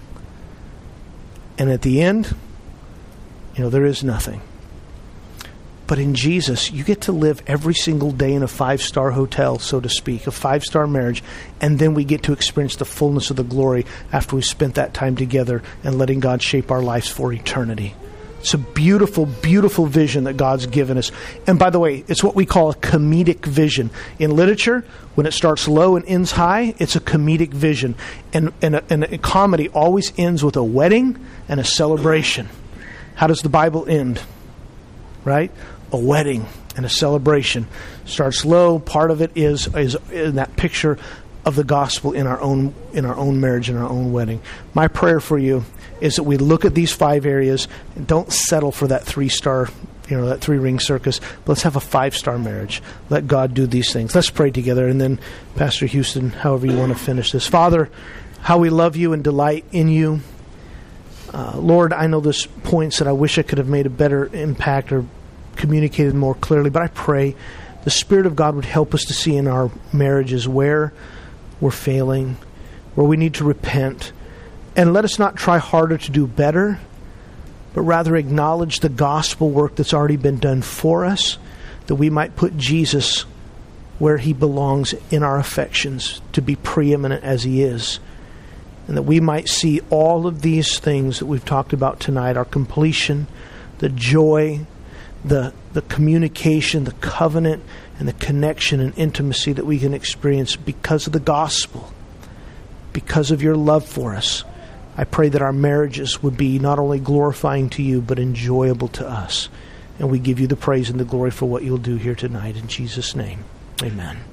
A: And at the end, you know, there is nothing. But in Jesus, you get to live every single day in a five-star hotel, so to speak, a five-star marriage, and then we get to experience the fullness of the glory after we've spent that time together and letting God shape our lives for eternity. It's a beautiful, beautiful vision that God's given us. And by the way, it's what we call a comedic vision. In literature, when it starts low and ends high, it's a comedic vision. And, and, a, and a comedy always ends with a wedding and a celebration. How does the Bible end? Right? A wedding and a celebration. Starts low. Part of it is is in that picture of the gospel in our own in our own marriage and our own wedding. My prayer for you is that we look at these five areas and don't settle for that three star, you know, that three ring circus. But let's have a five star marriage. Let God do these things. Let's pray together, and then Pastor Houston, however you want to finish this. Father, how we love you and delight in you. Uh, Lord, I know there's points that I wish I could have made a better impact or communicated more clearly, but I pray the Spirit of God would help us to see in our marriages where we're failing, where we need to repent. And let us not try harder to do better, but rather acknowledge the gospel work that's already been done for us, that we might put Jesus where he belongs in our affections, to be preeminent as he is. And that we might see all of these things that we've talked about tonight, our completion, the joy, the the communication, the covenant, and the connection and intimacy that we can experience because of the gospel, because of your love for us. I pray that our marriages would be not only glorifying to you, but enjoyable to us. And we give you the praise and the glory for what you'll do here tonight. In Jesus' name, amen.